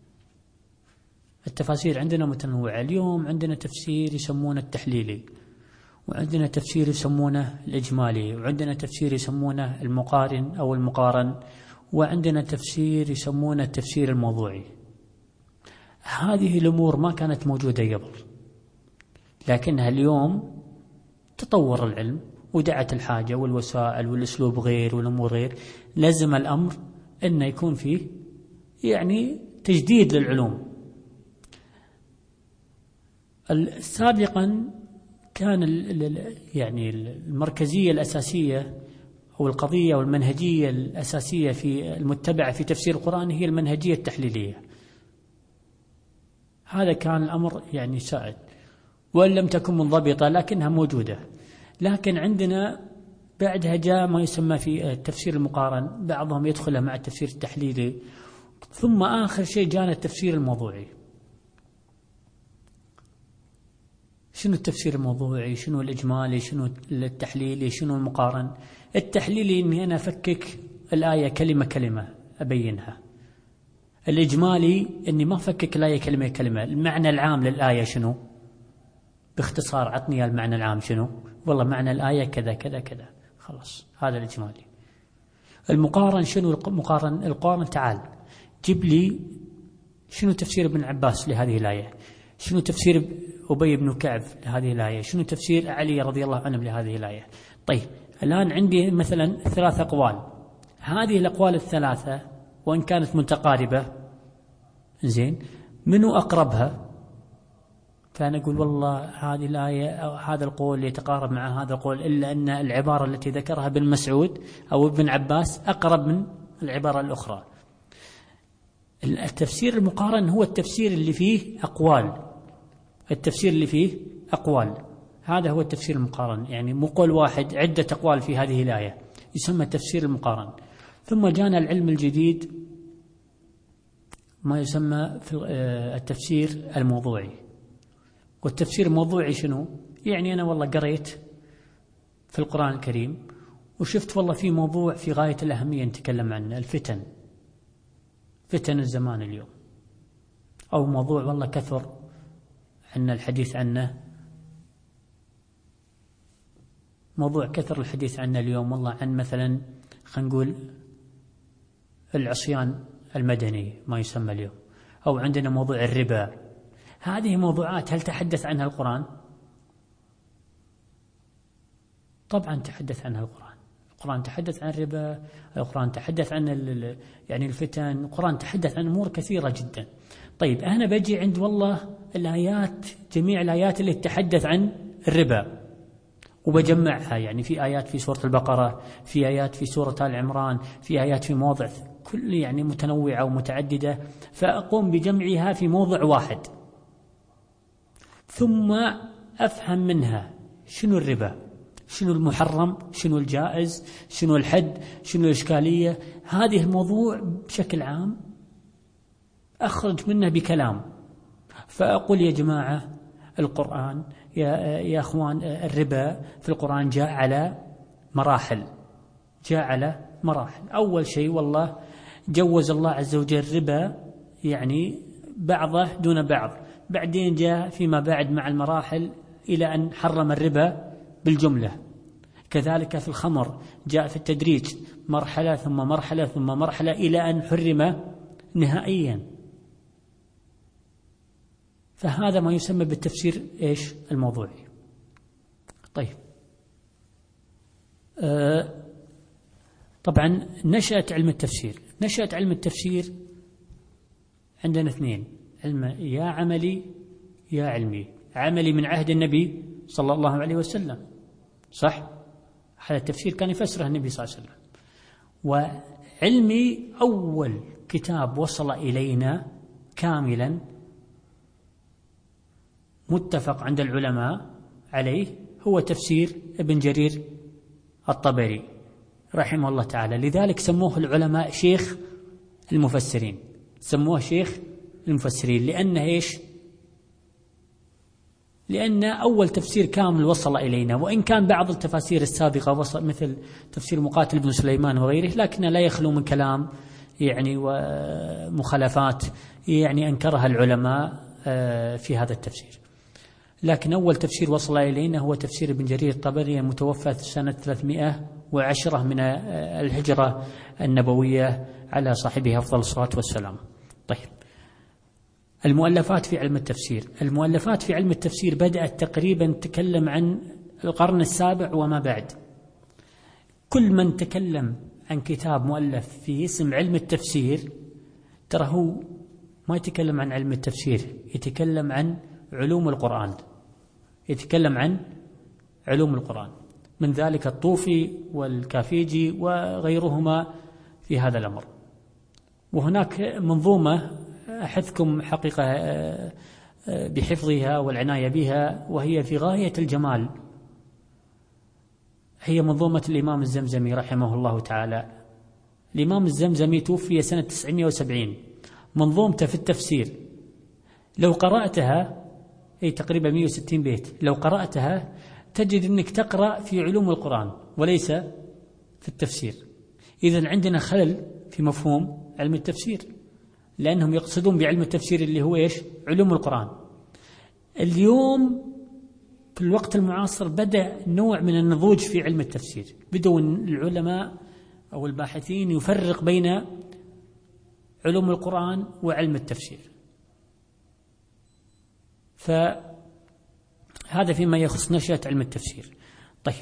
التفاسير عندنا متنوعة. اليوم عندنا تفسير يسمونه التحليلي، وعندنا تفسير يسمونه الإجمالي، وعندنا تفسير يسمونه المقارن أو المقارن، وعندنا تفسير يسمونه التفسير الموضوعي. هذه الأمور ما كانت موجودة قبل، لكنها اليوم تطور العلم ودعت الحاجة والوسائل والأسلوب غير والأمور غير، لازم الأمر أن يكون فيه يعني تجديد للعلوم. سابقا كان يعني المركزية الأساسية أو القضية والمنهجية الأساسية في المتبعة في تفسير القرآن هي المنهجية التحليلية. هذا كان الأمر يعني سائد، وإن لم تكن منضبطة لكنها موجودة. لكن عندنا بعدها جاء ما يسمى في التفسير المقارن، بعضهم يدخل مع التفسير التحليلي، ثم آخر شيء جاءنا التفسير الموضوعي. شنو التفسير الموضوعي، شنو الإجمالي، شنو التحليلي، شنو المقارن. التحليلي إني أنا أفكك الآية كلمة كلمة أبينها. الإجمالي إني ما أفكك الآية كلمة كلمة. المعنى العام للآية شنو؟ باختصار عطني المعنى العام شنو؟ والله معنى الآية كذا كذا كذا، خلاص هذا الإجمالي. المقارن شنو؟ المقارن القارن تعال جيب لي شنو تفسير ابن عباس لهذه الآية، شنو تفسير أبي بن كعب لهذه الآية، شنو تفسير علي رضي الله عنه لهذه الآية. طيب الآن عندي مثلا ثلاث أقوال، هذه الأقوال الثلاثة وإن كانت متقاربة زين منو أقربها؟ فأنا أقول والله هذه الآية أو هذا القول يتقارب مع هذا القول، إلا أن العبارة التي ذكرها ابن مسعود أو ابن عباس أقرب من العبارة الأخرى. التفسير المقارن هو التفسير اللي فيه أقوال، التفسير اللي فيه أقوال هذا هو التفسير المقارن، يعني مو قول واحد عدة أقوال في هذه الآية، يسمى التفسير المقارن. ثم جانا العلم الجديد ما يسمى في التفسير الموضوعي. والتفسير الموضوعي شنو؟ يعني أنا والله قريت في القرآن الكريم وشفت والله في موضوع في غاية الأهمية نتكلم عنه، الفتن، فتن الزمان اليوم، أو موضوع والله كثر عن الحديث عنه، موضوع كثر الحديث عنه اليوم والله عن مثلا خلينا نقول العصيان المدني ما يسمى اليوم، أو عندنا موضوع الربا. هذه موضوعات هل تحدث عنها القرآن؟ طبعا تحدث عنها القرآن. القرآن تحدث عن الربا، القرآن تحدث عن يعني الفتن، القرآن تحدث عن أمور كثيرة جدا. طيب أنا بجي عند والله الآيات، جميع الآيات اللي تتحدث عن الربا وبجمعها، يعني في آيات في سورة البقرة، في آيات في سورة آل عمران، في آيات في مواضع كل يعني متنوعة ومتعددة، فأقوم بجمعها في موضع واحد، ثم أفهم منها شنو الربا، شنو المحرم، شنو الجائز، شنو الحد، شنو الإشكالية. هذه الموضوع بشكل عام أخرج منه بكلام، فأقول يا جماعة القرآن يا, يا أخوان الربا في القرآن جاء على مراحل، جاء على مراحل. أول شيء والله جوز الله عز وجل الربا يعني بعضه دون بعض، بعدين جاء فيما بعد مع المراحل إلى أن حرم الربا بالجملة. كذلك في الخمر جاء في التدريج مرحلة ثم مرحلة ثم مرحلة إلى أن حرم نهائيا. فهذا ما يسمى بالتفسير إيش الموضوعي. طيب آه طبعا نشأة علم التفسير، نشأة علم التفسير عندنا اثنين، علم يا عملي يا علمي. عملي من عهد النبي صلى الله عليه وسلم، صح؟ هذا التفسير كان يفسره النبي صلى الله عليه وسلم. وعلمي أول كتاب وصل إلينا كاملا متفق عند العلماء عليه هو تفسير ابن جرير الطبري رحمه الله تعالى. لذلك سموه العلماء شيخ المفسرين، سموه شيخ المفسرين لأنه إيش؟ لأن أول تفسير كامل وصل إلينا، وإن كان بعض التفاسير السابقة وصل مثل تفسير مقاتل بن سليمان وغيره، لكن لا يخلو من كلام يعني ومخالفات يعني أنكرها العلماء في هذا التفسير. لكن أول تفسير وصل إلينا هو تفسير ابن جرير الطبري المتوفى سنة ثلاثمائة وعشرة من الهجرة النبوية على صاحبها أفضل الصلاة والسلام. طيب المؤلفات في علم التفسير، المؤلفات في علم التفسير بدأت تقريبا تتكلم عن القرن السابع وما بعد. كل من تكلم عن كتاب مؤلف في اسم علم التفسير ترى هو ما يتكلم عن علم التفسير، يتكلم عن علوم القرآن، يتكلم عن علوم القرآن، من ذلك الطوفي والكافيجي وغيرهما في هذا الأمر. وهناك منظومة أحثكم حقيقة بحفظها والعناية بها، وهي في غاية الجمال، هي منظومة الإمام الزمزمي رحمه الله تعالى. الإمام الزمزمي توفي سنة تسعمائة وسبعين، منظومته في التفسير لو قرأتها أي تقريبا مئة وستين بيت، لو قرأتها تجد أنك تقرأ في علوم القرآن وليس في التفسير. إذن عندنا خلل في مفهوم علم التفسير، لأنهم يقصدون بعلم التفسير اللي هو إيش؟ علوم القرآن. اليوم في الوقت المعاصر بدأ نوع من النضوج في علم التفسير، بدأوا العلماء أو الباحثين يفرق بين علوم القرآن وعلم التفسير. فهذا فيما يخص نشأة علم التفسير. طيب،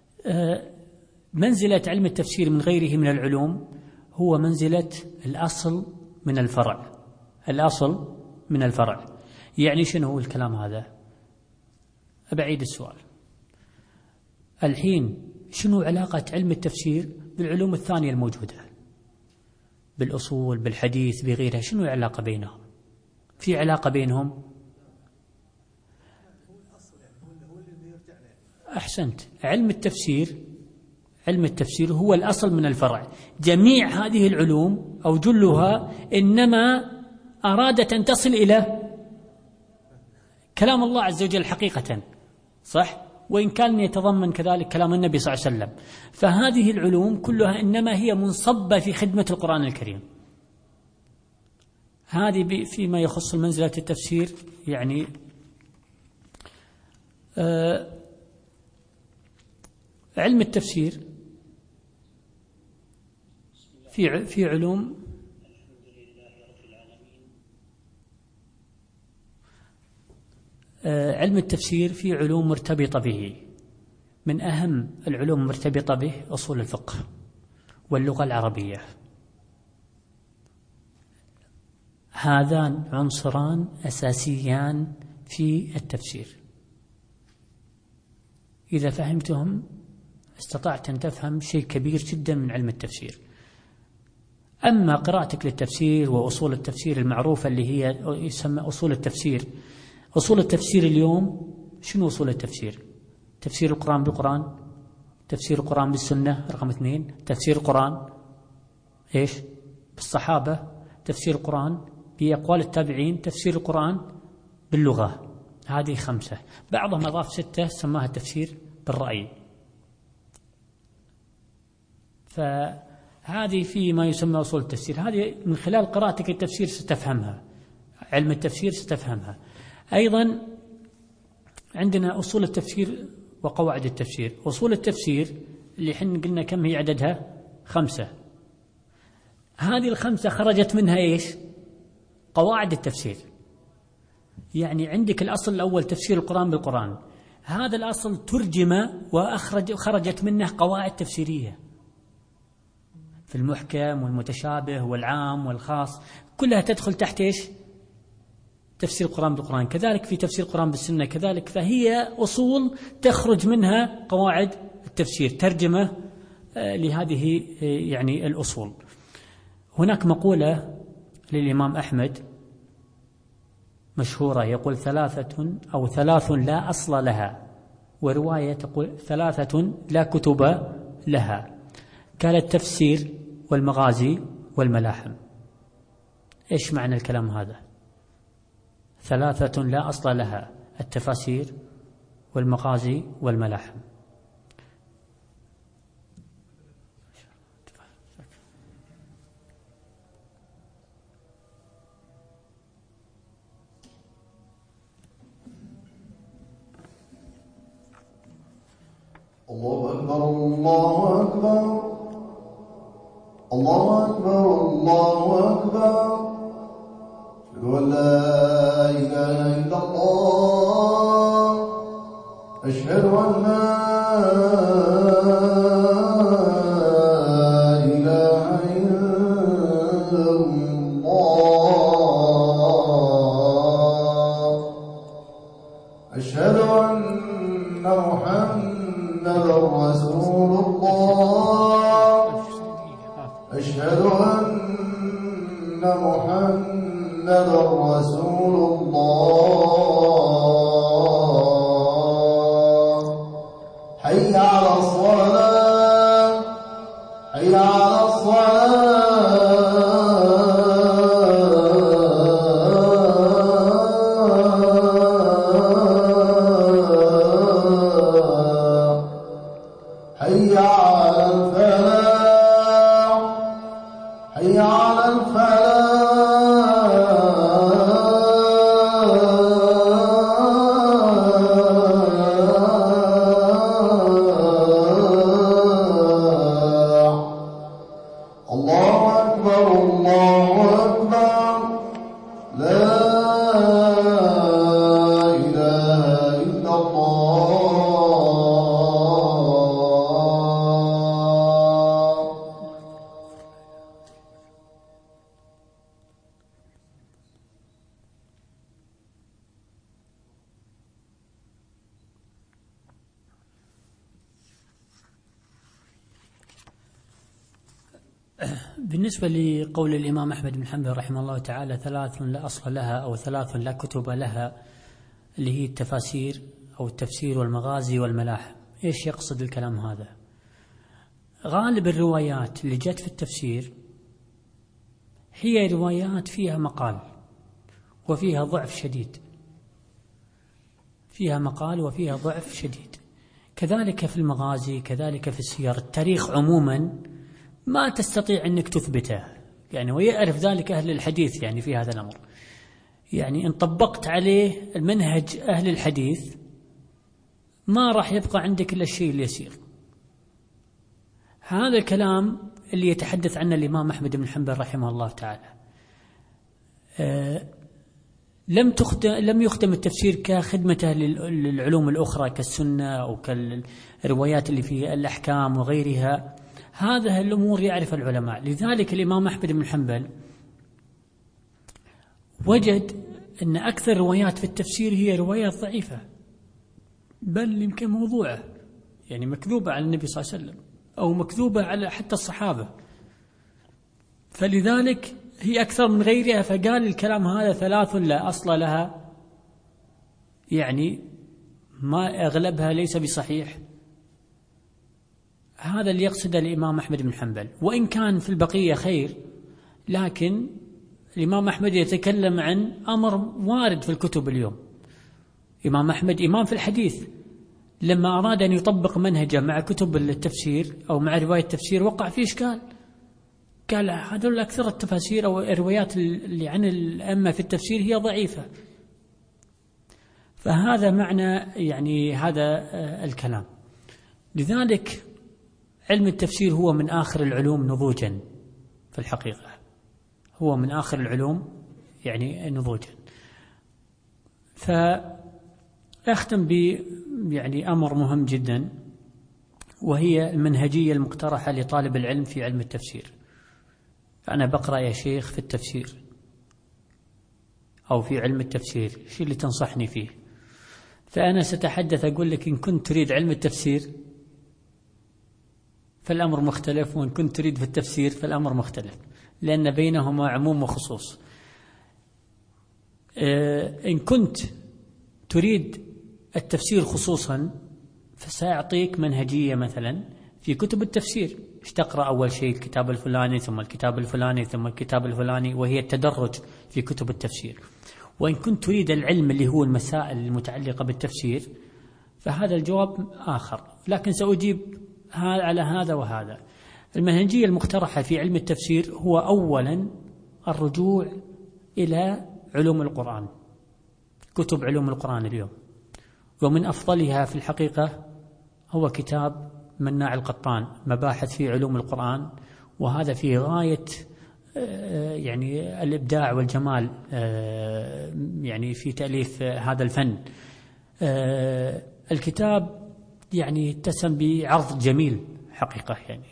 منزلة علم التفسير من غيره من العلوم هو منزلة الأصل من الفرع. الأصل من الفرع يعني شنو هو الكلام هذا؟ أبعيد السؤال. الحين شنو علاقة علم التفسير بالعلوم الثانية الموجودة، بالأصول، بالحديث، بغيرها؟ شنو العلاقة بينهم؟ في علاقة بينهم؟ أحسنت. علم التفسير علم التفسير هو الأصل من الفرع. جميع هذه العلوم أو جلها إنما أرادت أن تصل إلى كلام الله عز وجل حقيقة، صح؟ وإن كان يتضمن كذلك كلام النبي صلى الله عليه وسلم. فهذه العلوم كلها إنما هي منصبة في خدمة القرآن الكريم. هذه فيما يخص منزلة التفسير. يعني آه علم التفسير في في علوم آه علم التفسير في علوم مرتبطة به. من أهم العلوم المرتبطة به أصول الفقه واللغة العربية. هذان عنصران أساسيان في التفسير، إذا فهمتهم استطعت أن تفهم شيء كبير جدا من علم التفسير. أما قراءتك للتفسير وأصول التفسير المعروفة اللي هي يسمى أصول التفسير، أصول التفسير اليوم شنو أصول التفسير؟ تفسير القرآن بالقرآن، تفسير القرآن بالسنة، رقم اثنين تفسير القرآن إيش؟ بالصحابة، تفسير القرآن بأقوال التابعين، تفسير القرآن باللغة. هذه خمسة، بعضهم أضاف ستة سماها التفسير بالرأي. فهذه في ما يسمى أصول التفسير. هذه من خلال قراءتك التفسير ستفهمها، علم التفسير ستفهمها. أيضا عندنا أصول التفسير وقواعد التفسير. أصول التفسير اللي حين قلنا كم هي عددها؟ خمسة. هذه الخمسة خرجت منها إيش؟ قواعد التفسير. يعني عندك الأصل الأول تفسير القرآن بالقرآن، هذا الأصل ترجم وأخرج خرجت منه قواعد تفسيرية في المحكم والمتشابه والعام والخاص، كلها تدخل تحت إيش؟ تفسير القرآن بالقرآن. كذلك في تفسير القرآن بالسنة كذلك. فهي أصول تخرج منها قواعد التفسير، ترجمة لهذه يعني الأصول. هناك مقولة للإمام أحمد مشهورة يقول ثلاثة أو ثلاث لا أصل لها، ورواية تقول ثلاثة لا كتب لها، قال التفسير والمغازي والملاحم. إيش معنى الكلام هذا؟ ثلاثة لا أصل لها، التفاسير والمغازي والملاحم. الله أكبر الله أكبر الله أكبر الله أكبر أشهد أن لا إله إلا الله أشهد أن لا إله إلا الله أشهد أن محمدا رسول الله أشهد أن محمدا رسول الله حي على الصلاة حي على الصلاة بالنسبة لقول الإمام أحمد بن حنبل رحمه الله تعالى ثلاث لا أصل لها أو ثلاث لا كتب لها، اللي هي التفاسير أو التفسير والمغازي والملاحم، إيش يقصد الكلام هذا؟ غالب الروايات اللي جت في التفسير هي روايات فيها مقال وفيها ضعف شديد، فيها مقال وفيها ضعف شديد. كذلك في المغازي، كذلك في السير. التاريخ عموما ما تستطيع أنك تثبته يعني، ويعرف ذلك أهل الحديث يعني في هذا الأمر. يعني إن طبقت عليه المنهج أهل الحديث ما راح يبقى عندك إلا الشيء اليسير. هذا الكلام اللي يتحدث عنه الإمام أحمد بن حنبل رحمه الله تعالى. أه لم تخدم لم يخدم التفسير كخدمته للعلوم الأخرى كالسنة أو كالروايات اللي في الأحكام وغيرها. هذه الأمور يعرف العلماء. لذلك الإمام أحمد بن حنبل وجد أن أكثر روايات في التفسير هي روايات ضعيفة، بل يمكن موضوعة، يعني مكذوبة على النبي صلى الله عليه وسلم أو مكذوبة على حتى الصحابة، فلذلك هي أكثر من غيرها. فقال الكلام هذا ثلاث لا أصل لها، يعني ما أغلبها ليس بصحيح. هذا اللي يقصد الإمام أحمد بن حنبل، وإن كان في البقية خير، لكن الإمام أحمد يتكلم عن أمر وارد في الكتب اليوم. إمام أحمد إمام في الحديث، لما أراد أن يطبق منهجه مع كتب التفسير أو مع رواية التفسير وقع فيه إشكال. قال هذول أكثر التفاسير أو الروايات اللي عن الأئمة في التفسير هي ضعيفة. فهذا معنى يعني هذا الكلام. لذلك علم التفسير هو من آخر العلوم نضوجا في الحقيقة، هو من آخر العلوم يعني نضوجا. فأختم ب يعني أمر مهم جدا، وهي المنهجية المقترحة لطالب العلم في علم التفسير. فأنا بقرأ يا شيخ في التفسير أو في علم التفسير، شو اللي تنصحني فيه؟ فأنا ستحدث أقول لك إن كنت تريد علم التفسير فالأمر مختلف، وإن كنت تريد في التفسير فالأمر مختلف، لأن بينهما عموم وخصوص. إن كنت تريد التفسير خصوصا فسأعطيك منهجية مثلا في كتب التفسير. تقرأ أول شيء الكتاب الفلاني ثم الكتاب الفلاني ثم الكتاب الفلاني، وهي التدرج في كتب التفسير. وإن كنت تريد العلم اللي هو المسائل المتعلقة بالتفسير فهذا الجواب آخر، لكن سأجيب على هذا وهذا. المنهجية المقترحة في علم التفسير هو أولا الرجوع إلى علوم القرآن، كتب علوم القرآن اليوم، ومن أفضلها في الحقيقة هو كتاب مناع القطان، مباحث في علوم القرآن، وهذا في غاية يعني الإبداع والجمال يعني في تأليف هذا الفن. الكتاب يعني اتسم بعرض جميل حقيقة يعني،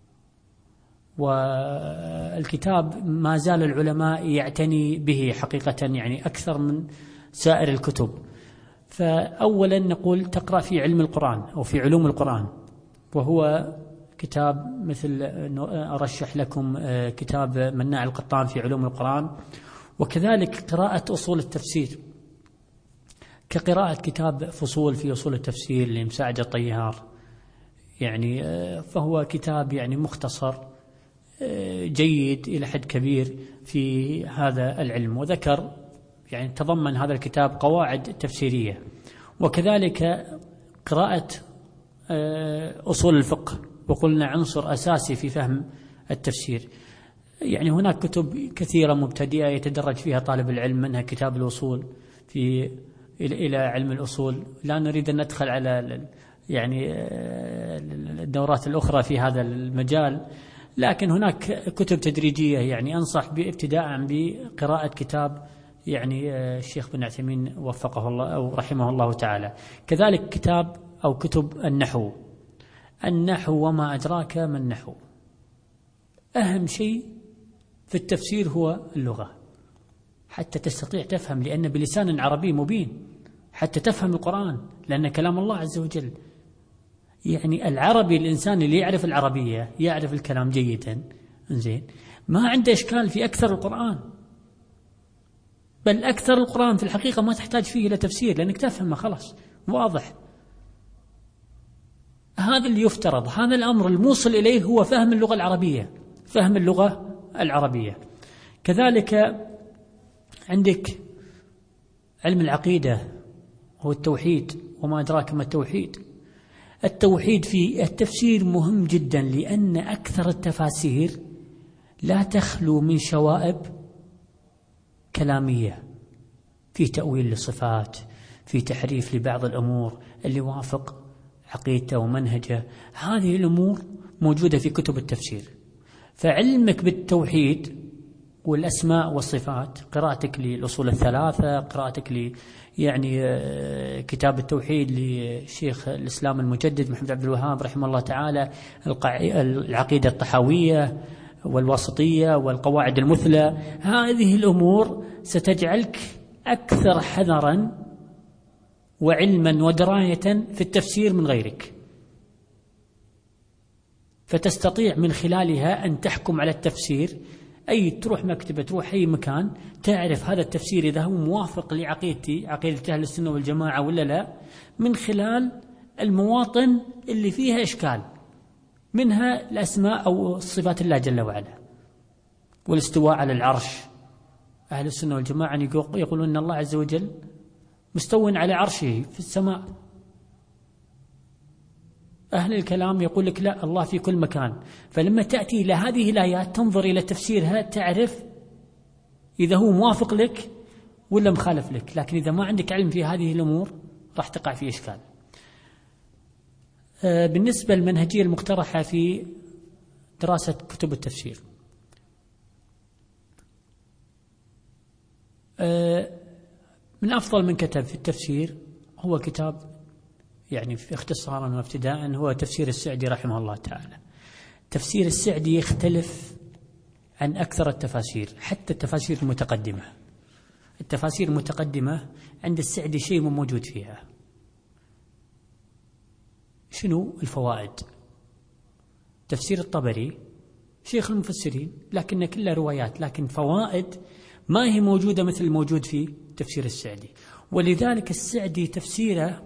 والكتاب ما زال العلماء يعتني به حقيقة يعني أكثر من سائر الكتب. فأولا نقول تقرأ في علم القرآن أو في علوم القرآن، وهو كتاب مثل أرشح لكم كتاب مناع القطان في علوم القرآن، وكذلك قراءة أصول التفسير كقراءة كتاب فصول في أصول التفسير لمساعد الطيار، يعني فهو كتاب يعني مختصر جيد إلى حد كبير في هذا العلم، وذكر يعني تضمن هذا الكتاب قواعد تفسيرية. وكذلك قراءة أصول الفقه، وقلنا عنصر أساسي في فهم التفسير. يعني هناك كتب كثيرة مبتدئة يتدرج فيها طالب العلم، منها كتاب الوصول في إلى علم الأصول. لا نريد أن ندخل على يعني الدورات الأخرى في هذا المجال، لكن هناك كتب تدريجية يعني أنصح بابتداء بقراءة كتاب يعني الشيخ بن عثيمين وفقه الله أو رحمه الله تعالى. كذلك كتاب أو كتب النحو، النحو وما أدراك ما النحو. أهم شيء في التفسير هو اللغة حتى تستطيع تفهم، لأن بلسان عربي مبين حتى تفهم القرآن، لأن كلام الله عز وجل. يعني العربي، الإنسان اللي يعرف العربية يعرف الكلام جيدا، زين، ما عنده إشكال في أكثر القرآن، بل أكثر القرآن في الحقيقة ما تحتاج فيه إلى تفسير لأنك تفهمه خلاص واضح. هذا اللي يفترض، هذا الأمر الموصل إليه هو فهم اللغة العربية، فهم اللغة العربية. كذلك عندك علم العقيدة هو التوحيد، وما أدراك ما التوحيد. التوحيد في التفسير مهم جدا، لأن أكثر التفاسير لا تخلو من شوائب كلامية، في تأويل للصفات، في تحريف لبعض الأمور اللي وافق عقيدته ومنهجه. هذه الأمور موجودة في كتب التفسير. فعلمك بالتوحيد والأسماء والصفات، قراءتك للأصول الثلاثة، قراءتك ل يعني كتاب التوحيد لشيخ الإسلام المجدد محمد عبد الوهاب رحمه الله تعالى، العقيدة الطحاوية والواسطية والقواعد المثلى، هذه الأمور ستجعلك أكثر حذرا وعلما ودراية في التفسير من غيرك، فتستطيع من خلالها أن تحكم على التفسير. أي تروح مكتبة، تروح أي مكان، تعرف هذا التفسير إذا هو موافق لعقيدتي، عقيدة أهل السنة والجماعة ولا لا، من خلال المواطن اللي فيها إشكال، منها الأسماء أو صفات الله جل وعلا والاستواء على العرش. أهل السنة والجماعة يقولون أن الله عز وجل مستو على عرشه في السماء. أهل الكلام يقول لك لا، الله في كل مكان. فلما تأتي إلى هذه الآيات تنظر إلى تفسيرها، تعرف إذا هو موافق لك ولا مخالف لك. لكن إذا ما عندك علم في هذه الأمور راح تقع في إشكال. بالنسبة للمنهجية المقترحة في دراسة كتب التفسير، من أفضل من كتب في التفسير هو كتاب يعني في اختصارا وابتداء هو تفسير السعدي رحمه الله تعالى. تفسير السعدي يختلف عن أكثر التفاسير، حتى التفاسير المتقدمة. التفاسير المتقدمة عند السعدي شيء مو موجود فيها. شنو الفوائد؟ تفسير الطبري شيخ المفسرين لكن كلها روايات، لكن فوائد ما هي موجودة مثل الموجود في تفسير السعدي. ولذلك السعدي تفسيره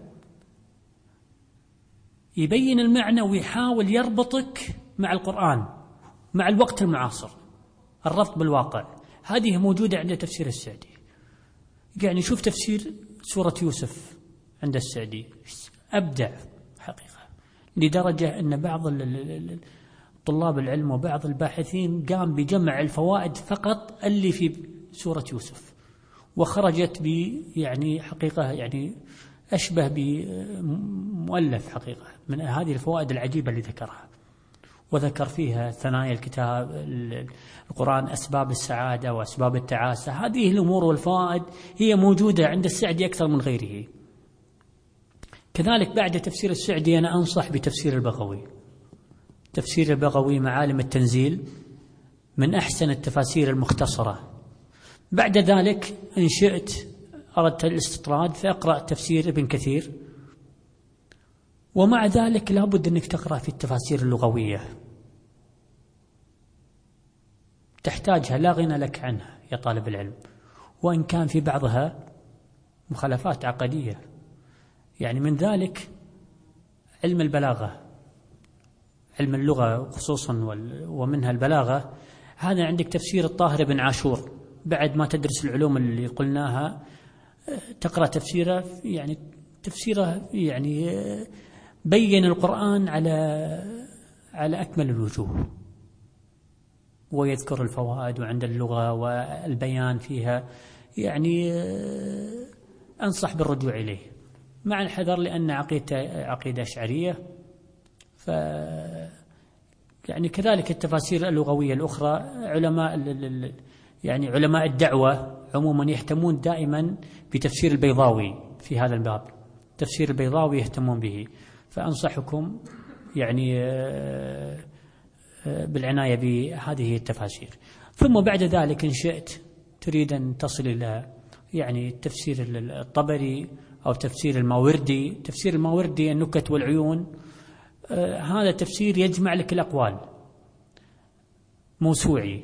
يبين المعنى ويحاول يربطك مع القرآن، مع الوقت المعاصر، الربط بالواقع. هذه موجودة عند تفسير السعدي. يعني شوف تفسير سورة يوسف عند السعدي أبدع حقيقة، لدرجة أن بعض طلاب العلم وبعض الباحثين قام بجمع الفوائد فقط اللي في سورة يوسف، وخرجت ب يعني حقيقة يعني أشبه بمؤلف حقيقة من هذه الفوائد العجيبة اللي ذكرها. وذكر فيها ثنايا الكتاب القرآن، أسباب السعادة وأسباب التعاسة. هذه الأمور والفوائد هي موجودة عند السعدي أكثر من غيره. كذلك بعد تفسير السعدي أنا أنصح بتفسير البغوي. تفسير البغوي معالم التنزيل من أحسن التفاسير المختصرة. بعد ذلك إن شئت أردت الاستطراد فأقرأ تفسير ابن كثير، ومع ذلك لابد أنك تقرأ في التفاسير اللغوية، تحتاجها لا غنى لك عنها يا طالب العلم، وإن كان في بعضها مخالفات عقدية. يعني من ذلك علم البلاغة، علم اللغة خصوصا ومنها البلاغة. هذا عندك تفسير الطاهر بن عاشور، بعد ما تدرس العلوم اللي قلناها تقرأ تفسيره. يعني تفسيره يعني بين القرآن على على أكمل الوجوه، ويذكر الفوائد وعند اللغة والبيان فيها. يعني أنصح بالرجوع إليه مع الحذر، لأن عقيدة عقيدة أشعرية. ف يعني كذلك التفاسير اللغوية الأخرى، علماء يعني علماء الدعوة عموما يهتمون دائما بتفسير البيضاوي في هذا الباب. تفسير البيضاوي يهتمون به، فأنصحكم يعني بالعناية بهذه التفاسير. ثم بعد ذلك إن شئت تريد أن تصل إلى يعني تفسير الطبري أو تفسير الماوردي. تفسير الماوردي النكت والعيون، هذا تفسير يجمع لك الأقوال موسوعي،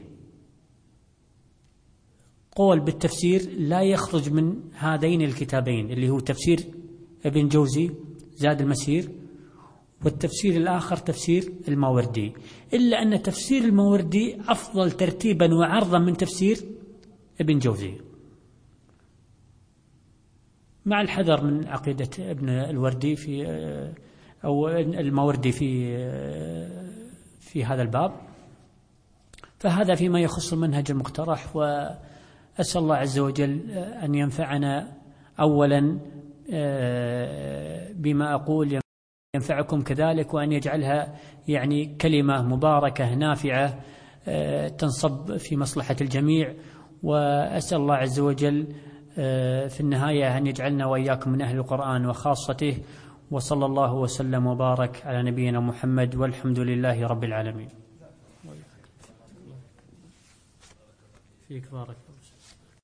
قول بالتفسير لا يخرج من هذين الكتابين اللي هو تفسير ابن جوزي زاد المسير، والتفسير الآخر تفسير الماوردي، إلا أن تفسير الماوردي أفضل ترتيبا وعرضا من تفسير ابن جوزي، مع الحذر من عقيدة ابن الوردي في أو الماوردي في في هذا الباب. فهذا فيما يخص المنهج المقترح، وأسأل الله عز وجل أن ينفعنا أولا بما أقول ينفعكم كذلك، وأن يجعلها يعني كلمة مباركة نافعة تنصب في مصلحة الجميع. وأسأل الله عز وجل في النهاية أن يجعلنا وإياكم من أهل القرآن وخاصته. وصلى الله وسلم وبارك على نبينا محمد، والحمد لله رب العالمين. فيك بارك.